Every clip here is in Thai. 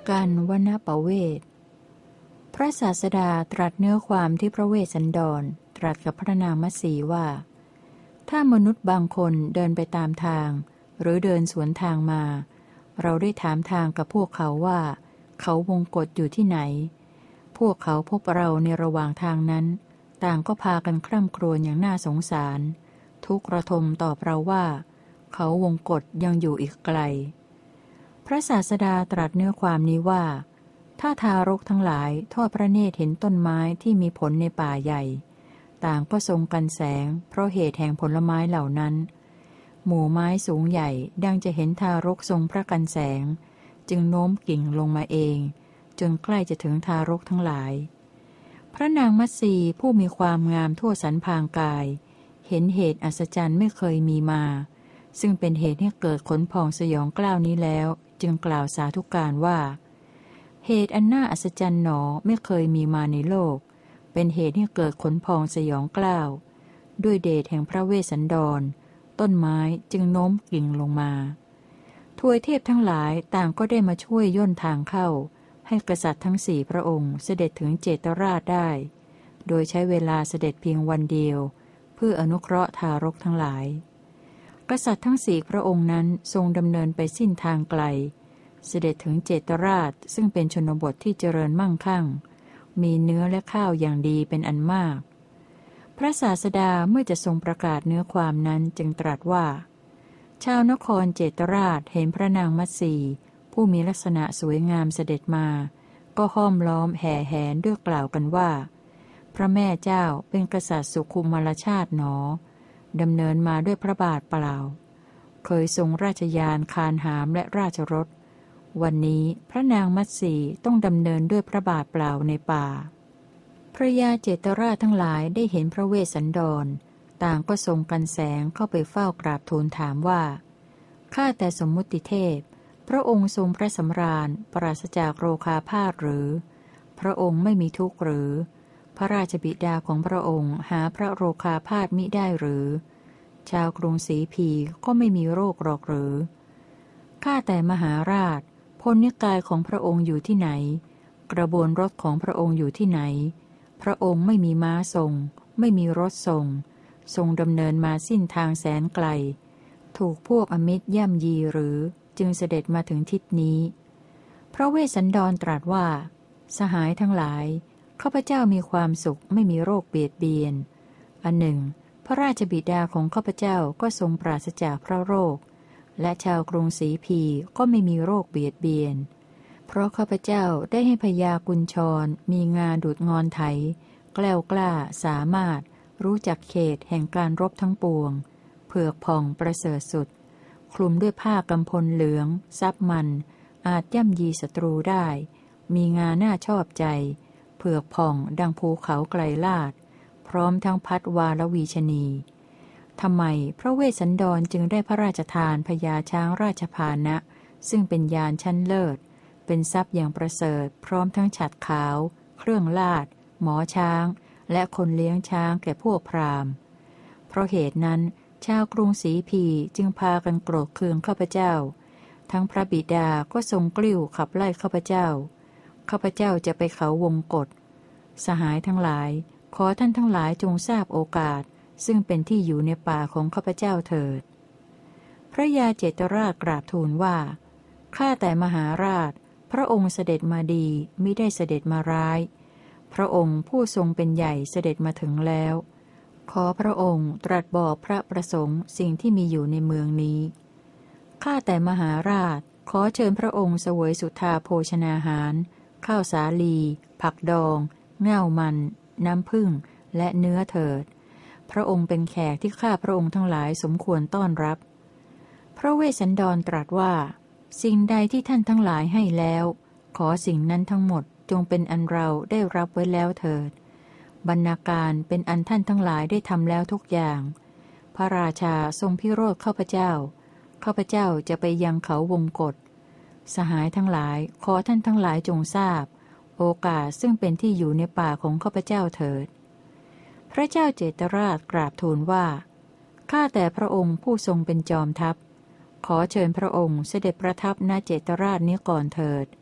กันวนปเวทพระศาสดาตรัสเนื้อความที่พระเวสสันดรตรัสกับพระนางมัตสีว่าถ้ามนุษย์บางคนเดินไปตามทางหรือเดินสวนทางมาเราได้ถามทางกับพวกเขาว่าเขาวงกฏอยู่ที่ไหนพวกเขาพบเราในระหว่างทางนั้นต่างก็พากันคร่ำครวญอย่างน่าสงสารทุกข์ระทมตอบเราว่าเขาวงกฏยังอยู่อีกไกลพระศาสดาตรัสเนื้อความนี้ว่าถ้าทารกทั้งหลายทอดพระเนตรเห็นต้นไม้ที่มีผลในป่าใหญ่ต่างก็ทรงกันแสงเพราะเหตุแห่งผลไม้เหล่านั้นหมู่ไม้สูงใหญ่ดังจะเห็นทารกทรงพระกันแสงจึงโน้มกิ่งลงมาเองจนใกล้จะถึงทารกทั้งหลายพระนางมัตสีผู้มีความงามทั่วสรรพางกายเห็นเหตุอัศจรรย์ไม่เคยมีมาซึ่งเป็นเหตุให้เกิดขนพองสยองกล้าวนี้แล้วจึงกล่าวสาธุการว่าเหตุอันน่าอัศจรรย์หนอไม่เคยมีมาในโลกเป็นเหตุให้เกิดขนพองสยองกล้าวด้วยเดชแห่งพระเวสสันดรต้นไม้จึงโน้มกิ่งลงมาทวยเทพทั้งหลายต่างก็ได้มาช่วยย่นทางเข้าให้กษัตริย์ทั้งสี่พระองค์เสด็จถึงเจตราชได้โดยใช้เวลาเสด็จเพียงวันเดียวเพื่ออนุเคราะห์ทารกทั้งหลายกษัตริย์ทั้งสี่พระองค์นั้นทรงดำเนินไปสิ้นทางไกลเสด็จถึงเจตราชซึ่งเป็นชนบทที่เจริญมั่งคั่งมีเนื้อและข้าวอย่างดีเป็นอันมากพระศาสดาเมื่อจะทรงประกาศเนื้อความนั้นจึงตรัสว่าชาวนครเจตราชเห็นพระนางมัตสีผู้มีลักษณะสวยงามเสด็จมาก็ห้อมล้อมแห่แหนด้วยกล่าวกันว่าพระแม่เจ้าเป็นกษัตริย์สุขุมลชาติหนอดำเนินมาด้วยพระบาทเปล่าเคยทรงราชยานคานหามและราชรถวันนี้พระนางมัตสีต้องดำเนินด้วยพระบาทเปล่าในป่าพระยาเจตราชทั้งหลายได้เห็นพระเวสสันดรต่างก็ทรงกันแสงเข้าไปเฝ้ากราบทูลถามว่าข้าแต่สมมุติเทพพระองค์ทรงพระสำราญปราศจากโรคาพาธหรือพระองค์ไม่มีทุกข์หรือพระราชบิดาของพระองค์หาพระโรคาพาธมิได้หรือชาวกรุงศรีพีก็ไม่มีโรคหรอกหรือข้าแต่มหาราชพลนิกายของพระองค์อยู่ที่ไหนกระบวนรถของพระองค์อยู่ที่ไหนพระองค์ไม่มีม้าทรงไม่มีรถทรงทรงดำเนินมาสิ้นทางแสนไกลถูกพวกอมิตรย่ำยีหรือจึงเสด็จมาถึงทิศนี้พระเวสสันดรตรัสว่าสหายทั้งหลายข้าพเจ้ามีความสุขไม่มีโรคเบียดเบียนอันหนึ่งพระราชบิดาของข้าพเจ้าก็ทรงปราศจากพระโรคและชาวกรุงศรีพีก็ไม่มีโรคเบียดเบียนเพราะข้าพเจ้าได้ให้พญากุญชรมีงาดุจงอนไถแกล้วกล้าสามารถรู้จักเขตแห่งการรบทั้งปวงเผือกผ่องประเสริฐสุดคลุมด้วยผ้ากำพลเหลืองซับมันอาจย่ำยีศัตรูได้มีงาหน้าชอบใจเผือกผ่องดังภูเขาไกลลาดพร้อมทั้งพัดวาลวีชนีทำไมพระเวสสันดรจึงได้พระราชทานพญาช้างราชพานะซึ่งเป็นยานชั้นเลิศเป็นทรัพย์อย่างประเสริฐพร้อมทั้งฉัตรขาวเครื่องลาดหมอช้างและคนเลี้ยงช้างแก่พวกพราหมณ์เพราะเหตุนั้นชาวกรุงศรีพีจึงพากันโกรธเคืองข้าพเจ้าทั้งพระบิดาก็ทรงกลิ้วขับไล่ข้าพเจ้าข้าพเจ้าจะไปเขาวงกฏสหายทั้งหลายขอท่านทั้งหลายจงทราบโอกาสซึ่งเป็นที่อยู่ในป่าของข้าพเจ้าเถิดพระยาเจตราชกราบทูลว่าข้าแต่มหาราชพระองค์เสด็จมาดีมิได้เสด็จมาร้ายพระองค์ผู้ทรงเป็นใหญ่เสด็จมาถึงแล้วขอพระองค์ตรัสบอกพระประสงค์สิ่งที่มีอยู่ในเมืองนี้ข้าแต่มหาราชขอเชิญพระองค์เสวยสุทธาโภชนาหารข้าวสาลีผักดองเง่ามันน้ำผึ้งและเนื้อเถิดพระองค์เป็นแขกที่ข้าพระองค์ทั้งหลายสมควรต้อนรับพระเวสสันดรตรัสว่าสิ่งใดที่ท่านทั้งหลายให้แล้วขอสิ่งนั้นทั้งหมดจงเป็นอันเราได้รับไว้แล้วเถิดบรรณาการเป็นอันท่านทั้งหลายได้ทำแล้วทุกอย่างพระราชาทรงพิโรธข้าพเจ้าข้าพเจ้าจะไปยังเขาวงกฏสหายทั้งหลายขอท่านทั้งหลายจงทราบโอกาสซึ่งเป็นที่อยู่ในป่าของข้าพเจ้าเถิดพระเจ้าเจตราชกราบทูลว่าข้าแต่พระองค์ผู้ทรงเป็นจอมทัพขอเชิญพระองค์เสด็จประทับณเจตราชนี้ก่อนเถิด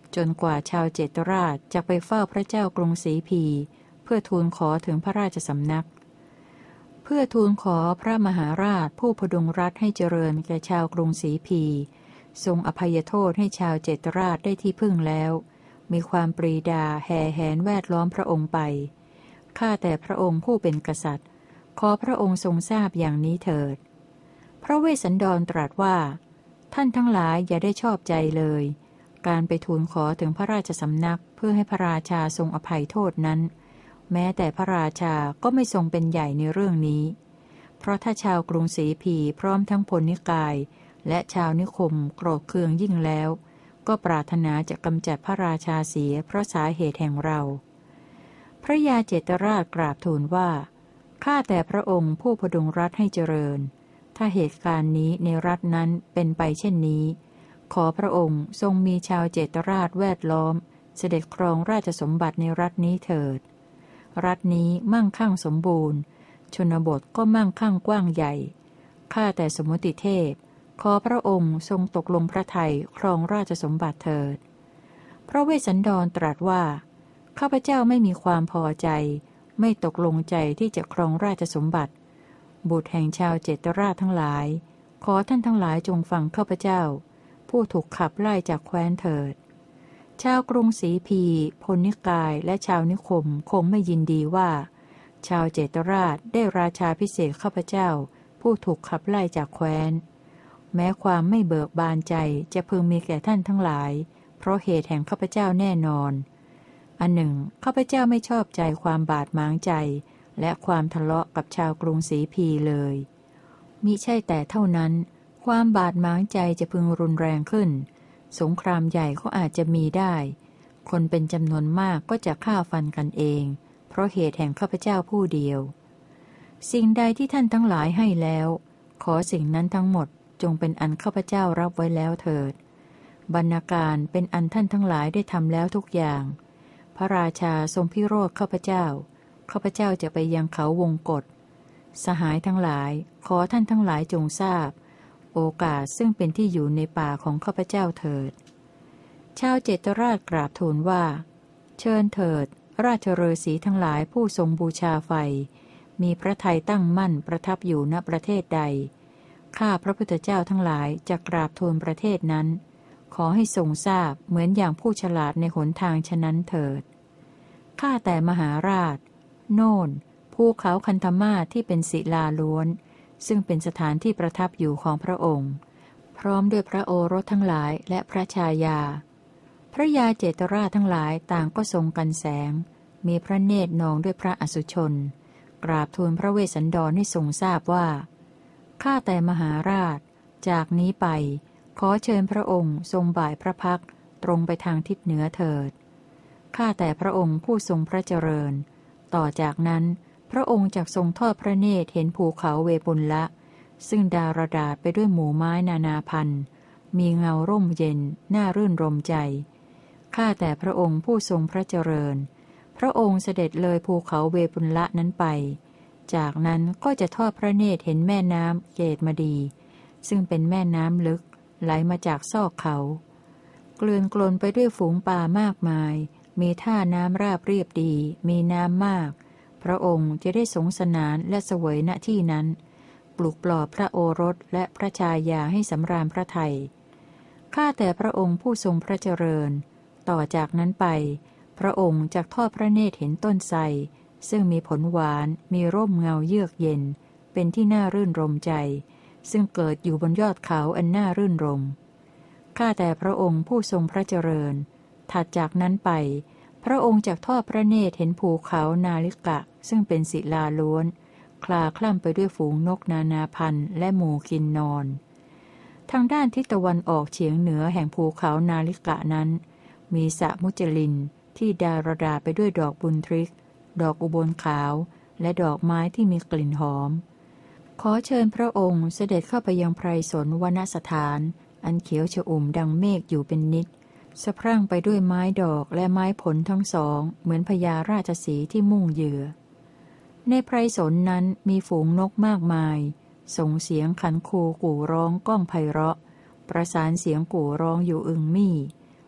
จนกว่าชาวเจตราชจะไปเฝ้าพระเจ้ากรุงศรีพีเพื่อทูลขอถึงพระราชสำนักเพื่อทูลขอพระมหาราชผู้พดุงรัฐให้เจริญแก่ชาวกรุงศรีพีทรงอภัยโทษให้ชาวเจตราชได้ที่พึ่งแล้วมีความปรีดาแห่แหนแวดล้อมพระองค์ไปข้าแต่พระองค์ผู้เป็นกษัตริย์ขอพระองค์ทรงทราบอย่างนี้เถิดพระเวสสันดรตรัสว่าท่านทั้งหลายอย่าได้ชอบใจเลยการไปทูลขอถึงพระราชสำนักเพื่อให้พระราชาทรงอภัยโทษนั้นแม้แต่พระราชาก็ไม่ทรงเป็นใหญ่ในเรื่องนี้เพราะถ้าชาวกรุงศรีพีพร้อมทั้งพลนิกายและชาวนิคมโกรธเคืองยิ่งแล้วก็ปรารถนาจะกำจัดพระราชาเสียเพราะสาเหตุแห่งเราพระยาเจตราชกราบทูลว่าข้าแต่พระองค์ผู้พดุงรัฐให้เจริญถ้าเหตุการณ์นี้ในรัฐนั้นเป็นไปเช่นนี้ขอพระองค์ทรงมีชาวเจตราชแวดล้อมเสด็จครองราชสมบัติในรัฐนี้เถิดรัฐนี้มั่งคั่งสมบูรณ์ชนบทก็มั่งคั่งกว้างใหญ่ข้าแต่สมมุติเทพขอพระองค์ทรงตกลงพระทัยครองราชสมบัติเถิดพระเวสสันดรตรัสว่าข้าพเจ้าไม่มีความพอใจไม่ตกลงใจที่จะครองราชสมบัติบุตรแห่งชาวเจตราชทั้งหลายขอท่านทั้งหลายจงฟังข้าพเจ้าผู้ถูกขับไล่จากแคว้นเถิดชาวกรุงศรีพีพลนิกายและชาวนิคมคงไม่ยินดีว่าชาวเจตราชได้ราชาพิเศษข้าพเจ้าผู้ถูกขับไล่จากแคว้นแม้ความไม่เบิกบานใจจะพึงมีแก่ท่านทั้งหลายเพราะเหตุแห่งข้าพเจ้าแน่นอนอันหนึ่งข้าพเจ้าไม่ชอบใจความบาดหมางใจและความทะเลาะกับชาวกรุงศรีพีเลยมิใช่แต่เท่านั้นความบาดหมางใจจะพึงรุนแรงขึ้นสงครามใหญ่ก็อาจจะมีได้คนเป็นจำนวนมากก็จะฆ่าฟันกันเองเพราะเหตุแห่งข้าพเจ้าผู้เดียวสิ่งใดที่ท่านทั้งหลายให้แล้วขอสิ่งนั้นทั้งหมดจงเป็นอันข้าพเจ้ารับไว้แล้วเถิดบรรณาการเป็นอันท่านทั้งหลายได้ทำแล้วทุกอย่างพระราชาทรงพิโรธข้าพเจ้าข้าพเจ้าจะไปยังเขาวงกฏสหายทั้งหลายขอท่านทั้งหลายจงทราบโอกาสซึ่งเป็นที่อยู่ในป่าของข้าพเจ้าเถิดชาวเจตราชกราบทูลว่าเชิญเถิดราชฤาษีทั้งหลายผู้ทรงบูชาไฟมีพระทัยตั้งมั่นประทับอยู่ณประเทศใดข้าพระพุทธเจ้าทั้งหลายจะกราบทูลประเทศนั้นขอให้ทรงทราบเหมือนอย่างผู้ฉลาดในหนทางฉะนั้นเถิดข้าแต่มหาราชโน่นภูเขาคันธมาศที่เป็นศิลาล้วนซึ่งเป็นสถานที่ประทับอยู่ของพระองค์พร้อมด้วยพระโอรสทั้งหลายและพระชายาพระยาเจตราชทั้งหลายต่างก็ทรงกันแสงมีพระเนตรนองด้วยพระอสุชนกราบทูลพระเวสสันดรให้ทรงทราบว่าข้าแต่มหาราชจากนี้ไปขอเชิญพระองค์ทรงบ่ายพระพักตร์ตรงไปทางทิศเหนือเถิดข้าแต่พระองค์ผู้ทรงพระเจริญต่อจากนั้นพระองค์จักทรงทอดพระเนตรเห็นภูเขาเวปุลละซึ่งดารดาษไปด้วยหมู่ไม้นานาพันธุ์มีเงาร่มเย็นน่ารื่นรมใจข้าแต่พระองค์ผู้ทรงพระเจริญพระองค์เสด็จเลยภูเขาเวปุลละนั้นไปจากนั้นก็จะทอดพระเนตรเห็นแม่น้ำเกตมดีซึ่งเป็นแม่น้ำลึกไหลมาจากซอกเขาเกลื่อนกลนไปด้วยฝูงปลามากมายมีท่าน้ำราบเรียบดีมีน้ำมากพระองค์จะได้สงสนานและเสวยณที่นั้นปลุกปลอบพระโอรสและพระชายาให้สำราญพระทัยข้าแต่พระองค์ผู้ทรงพระเจริญต่อจากนั้นไปพระองค์จักทอดพระเนตรเห็นต้นไทรซึ่งมีผลหวานมีร่มเงาเยือกเย็นเป็นที่น่ารื่นรมใจซึ่งเกิดอยู่บนยอดเขาอันน่ารื่นรมข้าแต่พระองค์ผู้ทรงพระเจริญถัดจากนั้นไปพระองค์จักทอดพระเนตรเห็นภูเขานาลิกะซึ่งเป็นศิลาล้วนคลาคล่ำไปด้วยฝูงนกนานาพันธุ์และหมู่กินนอนทางด้านทิศตะวันออกเฉียงเหนือแห่งภูเขานาลิกะนั้นมีสระมุจลินที่ดารดาไปด้วยดอกบุญทริกดอกอุบลขาวและดอกไม้ที่มีกลิ่นหอมขอเชิญพระองค์เสด็จเข้าไปยังไพรสนวนสถานอันเขียวชอุ่มดังเมฆอยู่เป็นนิดสะพรั่งไปด้วยไม้ดอกและไม้ผลทั้งสองเหมือนพญาราชสีห์ที่มุ่งเหยื่อในไพรสนนั้นมีฝูงนกมากมายส่งเสียงขันคูกู่ร้องก้องไพเราะประสานเสียงกู่ร้องอยู่อึงมี่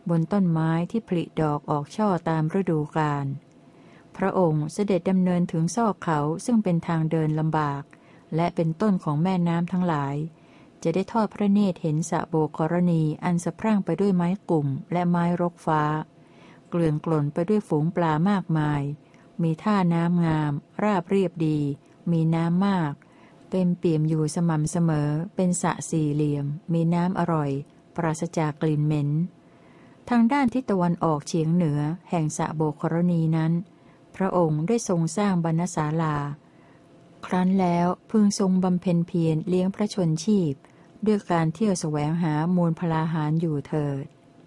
บนต้นไม้ที่ผลิดอกออกช่อตามฤดูกาลพระองค์เสด็จดำเนินถึงซอกเขาซึ่งเป็นทางเดินลำบากและเป็นต้นของแม่น้ำทั้งหลายจะได้ทอดพระเนตรเห็นสระโบกรณีอันสะพรั่งไปด้วยไม้กลุ่มและไม้รกฟ้าเกลื่อนกล่นไปด้วยฝูงปลามากมายมีท่าน้ำงามราบเรียบดีมีน้ำมากเต็มเปี่ยมอยู่สม่ำเสมอเป็นสระสี่เหลี่ยมมีน้ำอร่อยปราศจากกลิ่นเหม็นทางด้านทิศตะวันออกเฉียงเหนือแห่งสระโบกรณีนั้นพระองค์ได้ทรงสร้างบรรณศาลาครั้นแล้วพึงทรงบำเพ็ญเพียรเลี้ยงพระชนชีพด้วยการเที่ยวแสวงหามูลพลาหารอยู่เถิด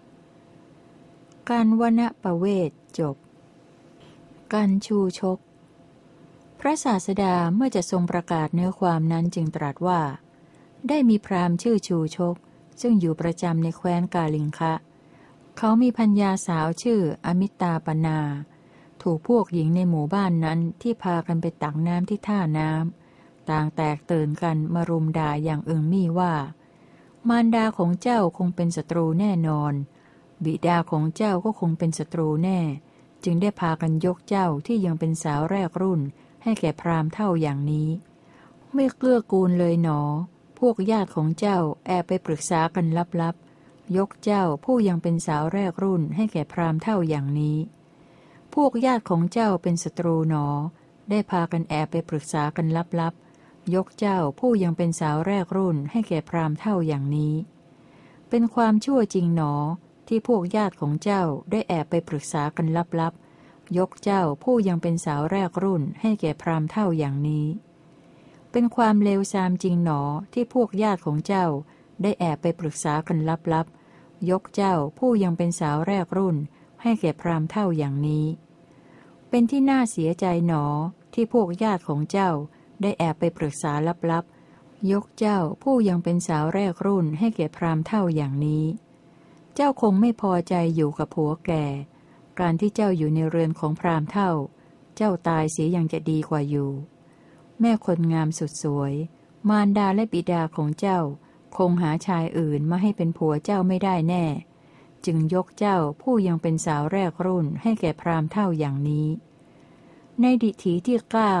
การวนประเวทจบการชูชกพระศาสดาเมื่อจะทรงประกาศเนื้อความนั้นจึงตรัสว่าได้มีพราหมณ์ชื่อชูชกซึ่งอยู่ประจำในแคว้นกาลิงคะเขามีพัญญาสาวชื่ออมิตาปนาถูกพวกหญิงในหมู่บ้านนั้นที่พากันไปตักน้ำที่ท่าน้ำต่างแตกตื่นกันมารุมด่าอย่างอึงมี่ว่ามารดาของเจ้าคงเป็นศัตรูแน่นอนบิดาของเจ้าก็คงเป็นศัตรูแน่จึงได้พากันยกเจ้าที่ยังเป็นสาวแรกรุ่นให้แก่พราหมณ์เท่าอย่างนี้ไม่เกื้อกูลเลยหนอพวกญาติของเจ้าแอบไปปรึกษากันลับๆยกเจ้าผู้ยังเป็นสาวแรกรุ่นให้แก่พราหมณ์เท่าอย่างนี้พวกญาติของเจ้าเป็นศัตรูหนอได้พากันแอบไปปรึกษากันลับๆยกเจ้าผู้ยังเป็นสาวแรกรุ่นให้แก่พราหมณ์เท่าอย่างนี้เป็นความชั่วจริงหนอที่พวกญาติของเจ้าได้แอบไปปรึกษากันลับๆยกเจ้าผู้ยังเป็นสาวแรกรุ่นให้แก่พราหมณ์เท่าอย่างนี้เป็นความเลวทรามจริงหนอที่พวกญาติของเจ้าได้แอบไปปรึกษากันลับๆยกเจ้าผู้ยังเป็นสาวแรกรุ่นให้แก่พราหมณ์เท่าอย่างนี้เป็นที่น่าเสียใจหนอที่พวกญาติของเจ้าได้แอบไปปรึกษาลับๆยกเจ้าผู้ยังเป็นสาวแรกรุ่นให้แก่พราหมณ์เท่าอย่างนี้เจ้าคงไม่พอใจอยู่กับผัวแก่การที่เจ้าอยู่ในเรือนของพราหมณ์เท่าเจ้าตายเสียยังจะดีกว่าอยู่แม่คนงามสุดสวยมารดาและบิดาของเจ้าคงหาชายอื่นมาให้เป็นผัวเจ้าไม่ได้แน่จึงยกเจ้าผู้ยังเป็นสาวแรกรุ่นให้แก่พราหมณ์เท่าอย่างนี้ในดิถีที่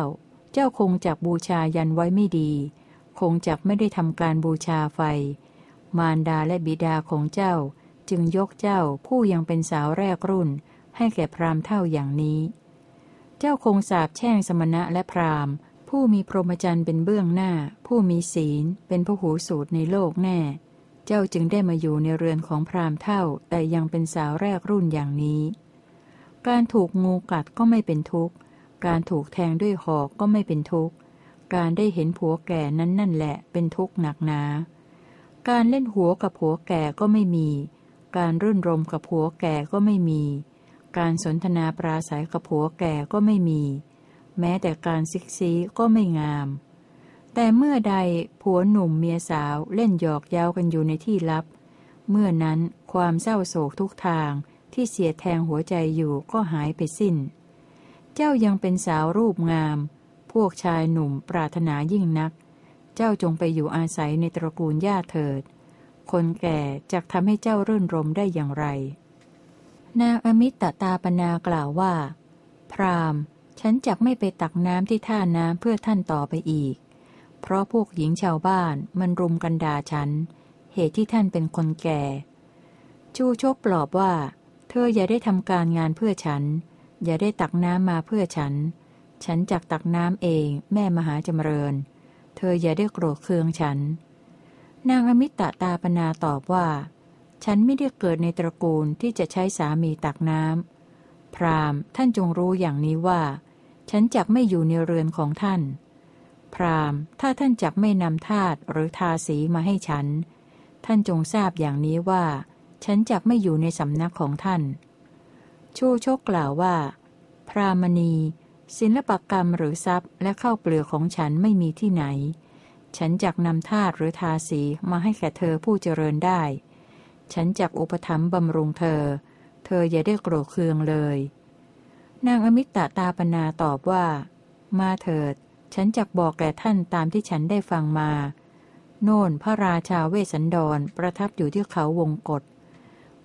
9เจ้าคงจักบูชายันไว้ไม่ดีคงจักไม่ได้ทำการบูชาไฟมารดาและบิดาของเจ้าจึงยกเจ้าผู้ยังเป็นสาวแรกรุ่นให้แก่พราหมณ์เท่าอย่างนี้เจ้าคงสาปแช่งสมณะและพราหมณ์ผู้มีพรหมจรรย์เป็นเบื้องหน้าผู้มีศีลเป็นพหูสูตรในโลกแน่เจ้าจึงได้มาอยู่ในเรือนของพราหมณ์เท่าแต่ยังเป็นสาวแรกรุ่นอย่างนี้การถูกงูกัดก็ไม่เป็นทุกข์การถูกแทงด้วยหอกก็ไม่เป็นทุกข์การได้เห็นผัวแก่นั้นนั่นแหละเป็นทุกข์หนักหนาการเล่นหัวกับผัวแก่ก็ไม่มีการรื่นรมกับผัวแก่ก็ไม่มีการสนทนาปราศัยกับผัวแก่ก็ไม่มีแม้แต่การซิกซีก็ไม่งามแต่เมื่อใดผัวหนุ่มเมียสาวเล่นหยอกเย้ากันอยู่ในที่ลับเมื่อนั้นความเศร้าโศกทุกทางที่เสียแทงหัวใจอยู่ก็หายไปสิ้นเจ้ายังเป็นสาวรูปงามพวกชายหนุ่มปรารถนายิ่งนักเจ้าจงไปอยู่อาศัยในตระกูลญาติเถิดคนแก่จักทำให้เจ้ารื่นรมได้อย่างไรนางอมิตตาปนากล่าวว่าพราหมณ์ฉันจักไม่ไปตักน้ำที่ท่าน้ำเพื่อท่านต่อไปอีกเพราะพวกหญิงชาวบ้านมันรุมกันด่าฉันเหตุที่ท่านเป็นคนแก่ชูชกปลอบว่าเธออย่าได้ทำการงานเพื่อฉันอย่าได้ตักน้ำมาเพื่อฉันฉันจักตักน้ำเองแม่มหาจำเริญเธออย่าได้โกรธเคืองฉันนางอมิตตาปนาตอบว่าฉันไม่ได้เกิดในตระกูลที่จะใช้สามีตักน้ำพราหมณ์ท่านจงรู้อย่างนี้ว่าฉันจักไม่อยู่ในเรือนของท่านพราหมณ์ถ้าท่านจักไม่นำทาสหรือทาสีมาให้ฉันท่านจงทราบอย่างนี้ว่าฉันจักไม่อยู่ในสำนักของท่านชูชกกล่าวว่าพรามณีศิลปกรรมหรือทรัพย์และข้าวเปลือกของฉันไม่มีที่ไหนฉันจักนำทาสหรือทาสีมาให้แก่เธอผู้เจริญได้ฉันจักอุปถัมภ์บำรุงเธอเธออย่าได้โกรธเคืองเลยนางอมิตตาปนาตอบว่ามาเถิดฉันจักบอกแก่ท่านตามที่ฉันได้ฟังมาโน่นพระราชาเวสสันดรประทับอยู่ที่เขาวงกฏ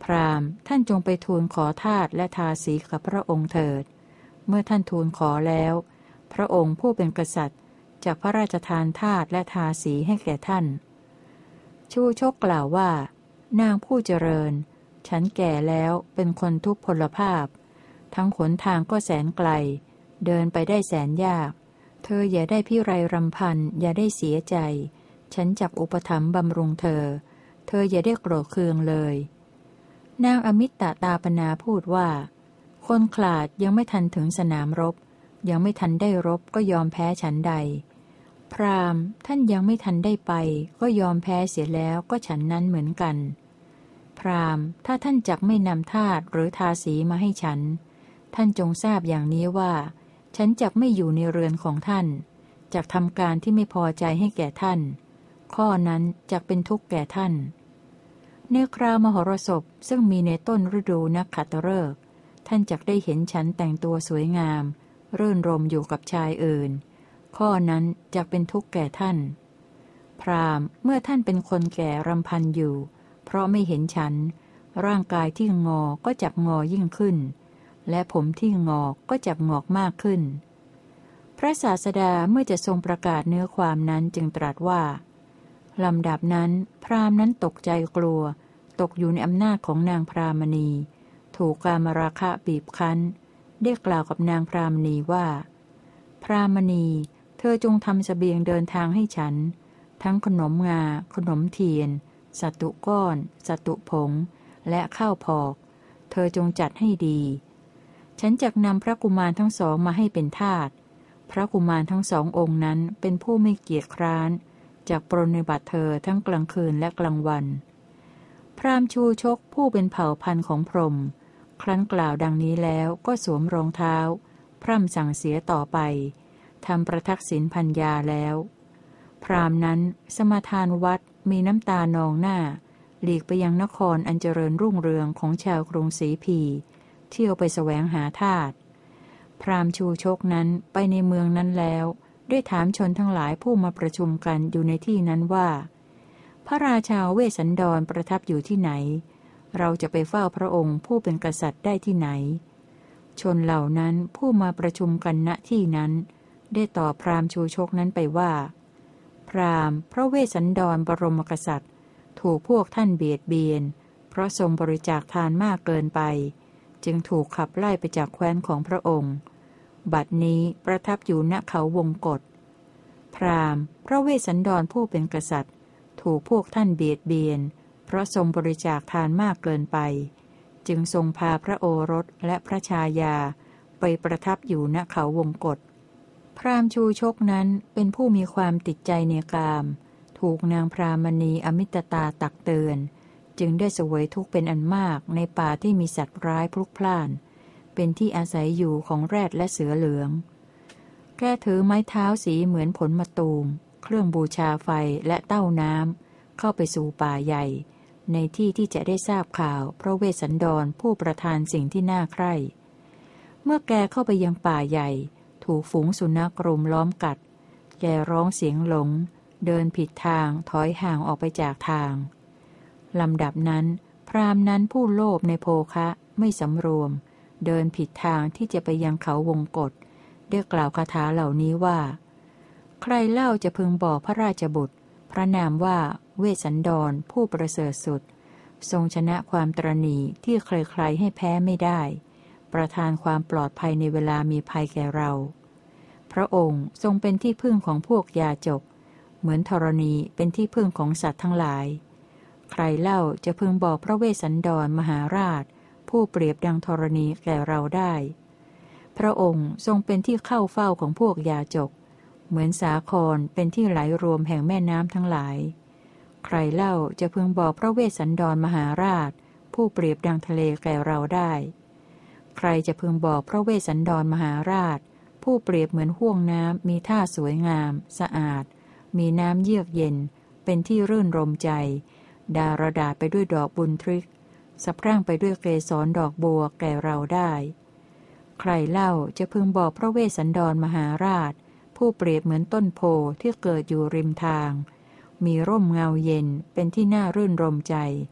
พราหมณ์ท่านจงไปทูลขอทาสและทาสีกับพระองค์เถิดเมื่อท่านทูลขอแล้วพระองค์ผู้เป็นกษัตริย์จากพระราชทานทาสและทาสีให้แก่ท่านชูชกกล่าวว่านางผู้เจริญฉันแก่แล้วเป็นคนทุพพลภาพทั้งขนทางก็แสนไกลเดินไปได้แสนยากเธออย่าได้พิไรรำพันอย่าได้เสียใจฉันจักอุปถัมภ์บำรุงเธออย่าได้โกรธเคืองเลยนางอมิตตตาปนาพูดว่าคนขลาดยังไม่ทันถึงสนามรบยังไม่ทันได้รบก็ยอมแพ้ฉันใดพราหมณ์ท่านยังไม่ทันได้ไปก็ยอมแพ้เสียแล้วก็ฉันนั้นเหมือนกันพราหมณ์ถ้าท่านจักไม่นำทาสหรือทาสีมาให้ฉันท่านจงทราบอย่างนี้ว่าฉันจักไม่อยู่ในเรือนของท่านจักทำการที่ไม่พอใจให้แก่ท่านข้อนั้นจักเป็นทุกข์แก่ท่านในคราวมหรสพซึ่งมีในต้นฤดูนักขัตฤกษ์ท่านจักได้เห็นฉันแต่งตัวสวยงามรื่นรมอยู่กับชายอื่นข้อนั้นจักเป็นทุกข์แก่ท่านพราหมณ์เมื่อท่านเป็นคนแก่รำพันอยู่เพราะไม่เห็นฉันร่างกายที่งอก็จักงอยิ่งขึ้นและผมที่งอกก็จักงอกมากขึ้นพระศาสดาเมื่อจะทรงประกาศเนื้อความนั้นจึงตรัสว่าลำดับนั้นพราหมณ์นั้นตกใจกลัวตกอยู่ในอำนาจของนางพรามณีถูกกามราคะบีบคั้นได้กล่าวกับนางพรามณีว่าพรามณีเธอจงทำเสบียงเดินทางให้ฉันทั้งขนมงาขนมเทียนสัตุก้อนสัตุผงและข้าวพอกเธอจงจัดให้ดีฉันจักนำพระกุมารทั้งสองมาให้เป็นทาสพระกุมารทั้งสององค์นั้นเป็นผู้ไม่เกียจคร้านจากปรนนิบัติเธอทั้งกลางคืนและกลางวันพราหมณ์ชูชกผู้เป็นเผ่าพันธุ์ของพรหมครั้นกล่าวดังนี้แล้วก็สวมรองเท้าพร่ำสั่งเสียต่อไปทำประทักษิณพัญญาแล้วพราหมณ์นั้นสมาทานวัดมีน้ำตานองหน้าหลีกไปยังนครอันเจริญรุ่งเรืองของชาวกรุงศรีพีเที่ยวไปแสวงหาทาสพราหมณ์ชูชกนั้นไปในเมืองนั้นแล้วได้ถามชนทั้งหลายผู้มาประชุมกันอยู่ในที่นั้นว่าพระราชาเวสสันดรประทับอยู่ที่ไหนเราจะไปเฝ้าพระองค์ผู้เป็นกษัตริย์ได้ที่ไหนชนเหล่านั้นผู้มาประชุมกันณที่นั้นได้ตอบพราหมณ์ชูชกนั้นไปว่าพราหมณ์พระเวสสันดรบรมกษัตริย์ถูกพวกท่านเบียดเบียนเพราะทรงบริจาคทานมากเกินไปจึงถูกขับไล่ไปจากแคว้นของพระองค์บัดนี้ประทับอยู่ณเขาวงกฏพราหมณ์พระเวสสันดรผู้เป็นกษัตริย์ถูกพวกท่านเบียดเบียนเพราะทรงบริจาคทานมากเกินไปจึงทรงพาพระโอรสและพระชายาไปประทับอยู่ณเขาวงกฏพราหมณ์ชูชกนั้นเป็นผู้มีความติดใจในกามถูกนางพรามณีอมิตตาตักเตือนจึงได้เสวยทุกข์เป็นอันมากในป่าที่มีสัตว์ร้ายพลุกพล่านเป็นที่อาศัยอยู่ของแรดและเสือเหลืองแกถือไม้เท้าสีเหมือนผลมะตูมเครื่องบูชาไฟและเต้าน้ำเข้าไปสู่ป่าใหญ่ในที่ที่จะได้ทราบข่าวพระเวสสันดรผู้ประทานสิ่งที่น่าใคร่เมื่อแกเข้าไปยังป่าใหญ่ถูกฝูงสุนัขรุมล้อมกัดแกร้องเสียงหลงเดินผิดทางถอยห่างออกไปจากทางลำดับนั้นพราหมณ์นั้นผู้โลภในโภคะไม่สำรวมเดินผิดทางที่จะไปยังเขาวงกฏได้กล่าวคาถาเหล่านี้ว่าใครเล่าจะพึงบอกพระราชบุตรพระนามว่าเวสสันดรผู้ประเสริฐสุดทรงชนะความตระหนี่ที่ใครๆให้แพ้ไม่ได้ประทานความปลอดภัยในเวลามีภัยแก่เราพระองค์ทรงเป็นที่พึ่งของพวกยาจกเหมือนธรณีเป็นที่พึ่งของสัตว์ทั้งหลายใครเล่าจะพึงบอกพระเวสสันดรมหาราชผู้เปรียบดังธรณีแก่เราได้พระองค์ทรงเป็นที่เข้าเฝ้าของพวกยาจกเหมือนสาครเป็นที่ไหลรวมแห่งแม่น้ำทั้งหลายใครเล่าจะพึงบอกพระเวสสันดรมหาราชผู้เปรียบดังทะเลแก่เราได้ใครจะพึงบอกพระเวสสันดรมหาราชผู้เปรียบเหมือนห้วงน้ำมีท่าสวยงามสะอาดมีน้ำเยือกเย็นเป็นที่รื่นรมใจดารดาไปด้วยดอกบุญทริกสะพรั่งไปด้วยเกสรดอกบัวแก่เราได้ใครเล่าจะพึงบอกพระเวสสันดรมหาราชผู้เปรียบเหมือนต้นโพที่เกิดอยู่ริมทางมีร่มเงาเย็นเป็นที่น่ารื่นรมใจ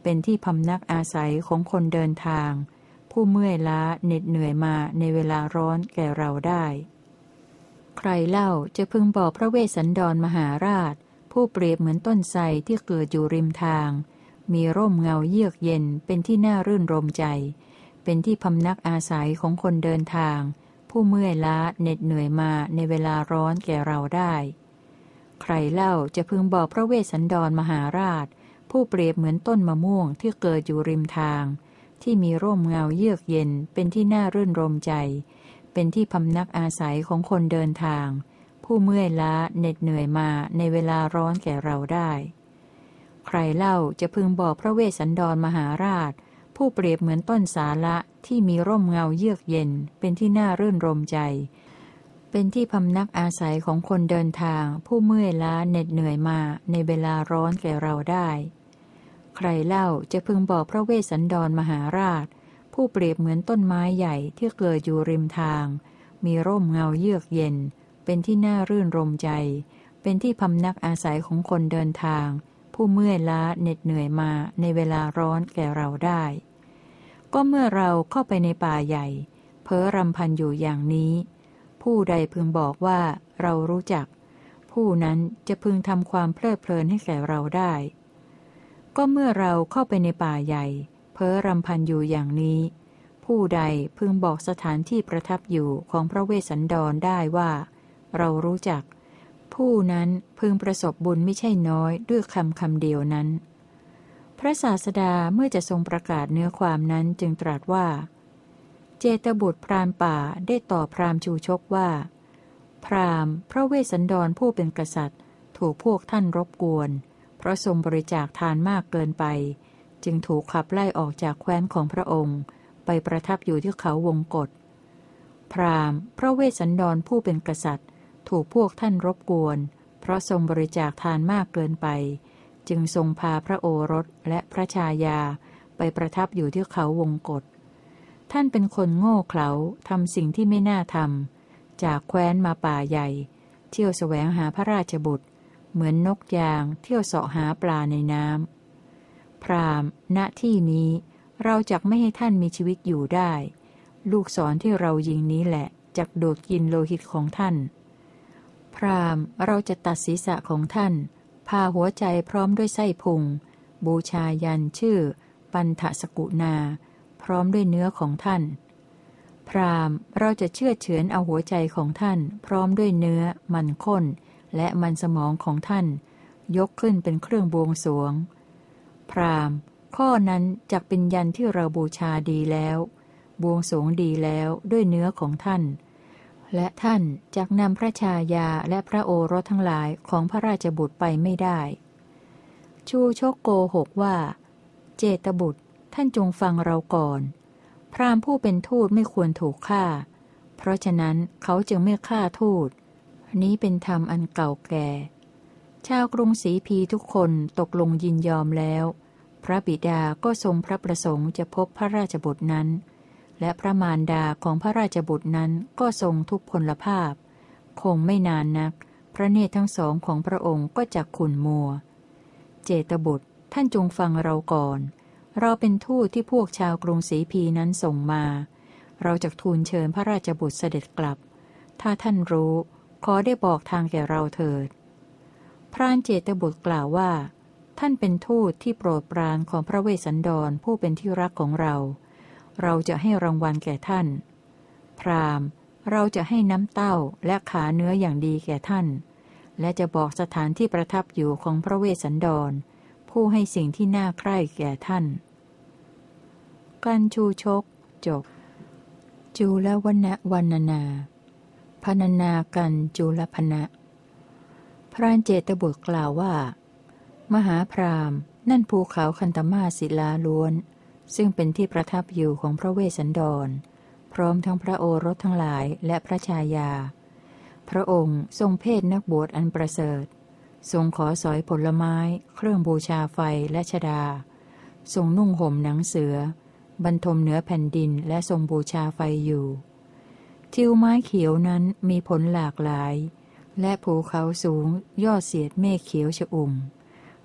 เป็นที่พำนักอาศัยของคนเดินทางผู้เมื่อยล้าเหน็ดเหนื่อยมาในเวลาร้อนแก่เราได้ใครเล่าจะพึงบอกพระเวสสันดรมหาราชผู้เปรียบเหมือนต้นไทรที่เกิดอยู่ริมทางมีร่มเงาเยือกเย็นเป็นที่น่ารื่นรมใจเป็นที่พำนักอาศัยของคนเดินทางผู้เมื่อยล้าเหน็ดเหนื่อยมาในเวลาร้อนแก่เราได้ใครเล่าจะพึงบอกพระเวสสันดรมหาราชผู้เปรียบเหมือนต้นมะม่วงที่เกิดอยู่ริมทางที่มีร่มเงาเยือกเย็นเป็นที่น่ารื่นรมใจเป็นที่พำนักอาศัยของคนเดินทางผู้เมื่อยล้าเหน็ดเหนื่อยมาในเวลาร้อนแก่เราได้ใครเล่าจะพึงบอกพระเวสสันดรมหาราชผู้เปรียบเหมือนต้นสาละที่มีร่มเงาเยือกเย็นเป็นที่น่ารื่นรมใจเป็นที่พำนักอาศัยของคนเดินทางผู้เมื่อยล้าเหน็ดเหนื่อยมาในเวลาร้อนแก่เราได้ใครเล่าจะพึงบอกพระเวสสันดรมหาราชผู้เปรียบเหมือนต้นไม้ใหญ่ที่เกิดอยู่ริมทางมีร่มเงาเยือกเย็นเป็นที่น่ารื่นรมใจเป็นที่พำนักอาศัยของคนเดินทางผู้เมื่อยล้าเหน็ดเหนื่อยมาในเวลาร้อนแก่เราได้ก็เมื่อเราเข้าไปในป่าใหญ่เพ้อรำพันอยู่อย่างนี้ผู้ใดพึงบอกว่าเรารู้จักผู้นั้นจะพึงทำความเพลิดเพลินให้แก่เราได้ก็เมื่อเราเข้าไปในป่าใหญ่เพ้อรำพันอยู่อย่างนี้ผู้ใดพึงบอกสถานที่ประทับอยู่ของพระเวสสันดรได้ว่าเรารู้จักผู้นั้นพึงประสบบุญไม่ใช่น้อยด้วยคำเดียวนั้นพระศาสดาเมื่อจะทรงประกาศเนื้อความนั้นจึงตรัสว่าเจตบุตรพรานป่าได้ตอบพราหมณ์ชูชกว่าพราหมณ์พระเวสสันดรผู้เป็นกษัตริย์ถูกพวกท่านรบกวนเพราะทรงบริจาคทานมากเกินไปจึงถูกขับไล่ออกจากแคว้นของพระองค์ไปประทับอยู่ที่เขาวงกฏพราหมณ์พระเวสสันดรผู้เป็นกษัตริย์ถูกพวกท่านรบกวนเพราะทรงบริจาคทานมากเกินไปจึงทรงพาพระโอรสและพระชายาไปประทับอยู่ที่เขาวงกฏท่านเป็นคนโง่เขลาทำสิ่งที่ไม่น่าทำจากแคว้นมาป่าใหญ่เที่ยวแสวงหาพระราชบุตรเหมือนนกยางเที่ยวเสาะหาปลาในน้ำพราหมณ์ณที่นี้เราจักไม่ให้ท่านมีชีวิตอยู่ได้ลูกศรที่เรายิงนี้แหละจักโดดกินโลหิตของท่านพราหมณ์เราจะตัดศีรษะของท่านพาหัวใจพร้อมด้วยไส้พุงบูชายันชื่อปันทสกุณาพร้อมด้วยเนื้อของท่านพราหมณ์เราจะเชือดเฉือนเอาหัวใจของท่านพร้อมด้วยเนื้อมันข้นและมันสมองของท่านยกขึ้นเป็นเครื่องบวงสรวงพราหมณ์ข้อนั้นจักเป็นยันที่เราบูชาดีแล้วบวงสรวงดีแล้วด้วยเนื้อของท่านและท่านจักนำพระชายาและพระโอรสทั้งหลายของพระราชบุตรไปไม่ได้ชูชกโกหกว่าเจตบุตรท่านจงฟังเราก่อนพราหมณ์ผู้เป็นทูตไม่ควรถูกฆ่าเพราะฉะนั้นเขาจึงไม่ฆ่าทูตนี้เป็นธรรมอันเก่าแก่ชาวกรุงศรีพีทุกคนตกลงยินยอมแล้วพระบิดาก็ทรงพระประสงค์จะพบพระราชบุตรนั้นและพระมารดาของพระราชบุตรนั้นก็ทรงทุพพลภาพคงไม่นานนักพระเนตรทั้งสองของพระองค์ก็จักขุ่นมัวเจตบุตรท่านจงฟังเราก่อนเราเป็นทูตที่พวกชาวกรุงศรีพีนั้นส่งมาเราจักทูลเชิญพระราชบุตรเสด็จกลับถ้าท่านรู้ขอได้บอกทางแก่เราเถิดพรานเจตบุตรกล่าวว่าท่านเป็นทูตที่โปรดปรานของพระเวสสันดรผู้เป็นที่รักของเราเราจะให้รางวัลแก่ท่านพราหมณ์เราจะให้น้ำเต้าและขาเนื้ออย่างดีแก่ท่านและจะบอกสถานที่ประทับอยู่ของพระเวสสันดรผู้ให้สิ่งที่น่าใคร่แก่ท่านกันชูชกจบจุลวรรณวรรณนาพรรณนากันจุลพนะพรานเจตบุตรกล่าวว่ามหาพราหมณ์นั่นภูเขาคันธมาศิลาล้วนซึ่งเป็นที่ประทับอยู่ของพระเวสสันดรพร้อมทั้งพระโอรสทั้งหลายและพระชายาพระองค์ทรงเพศนักบวชอันประเสริฐทรงขอสอยผลไม้เครื่องบูชาไฟและชฎาทรงนุ่งห่มหนังเสือบรรทมเหนือแผ่นดินและทรงบูชาไฟอยู่ทิวไม้เขียวนั้นมีผลหลากหลายและภูเขาสูงยอดเสียดเมฆเขียวชอุ่ม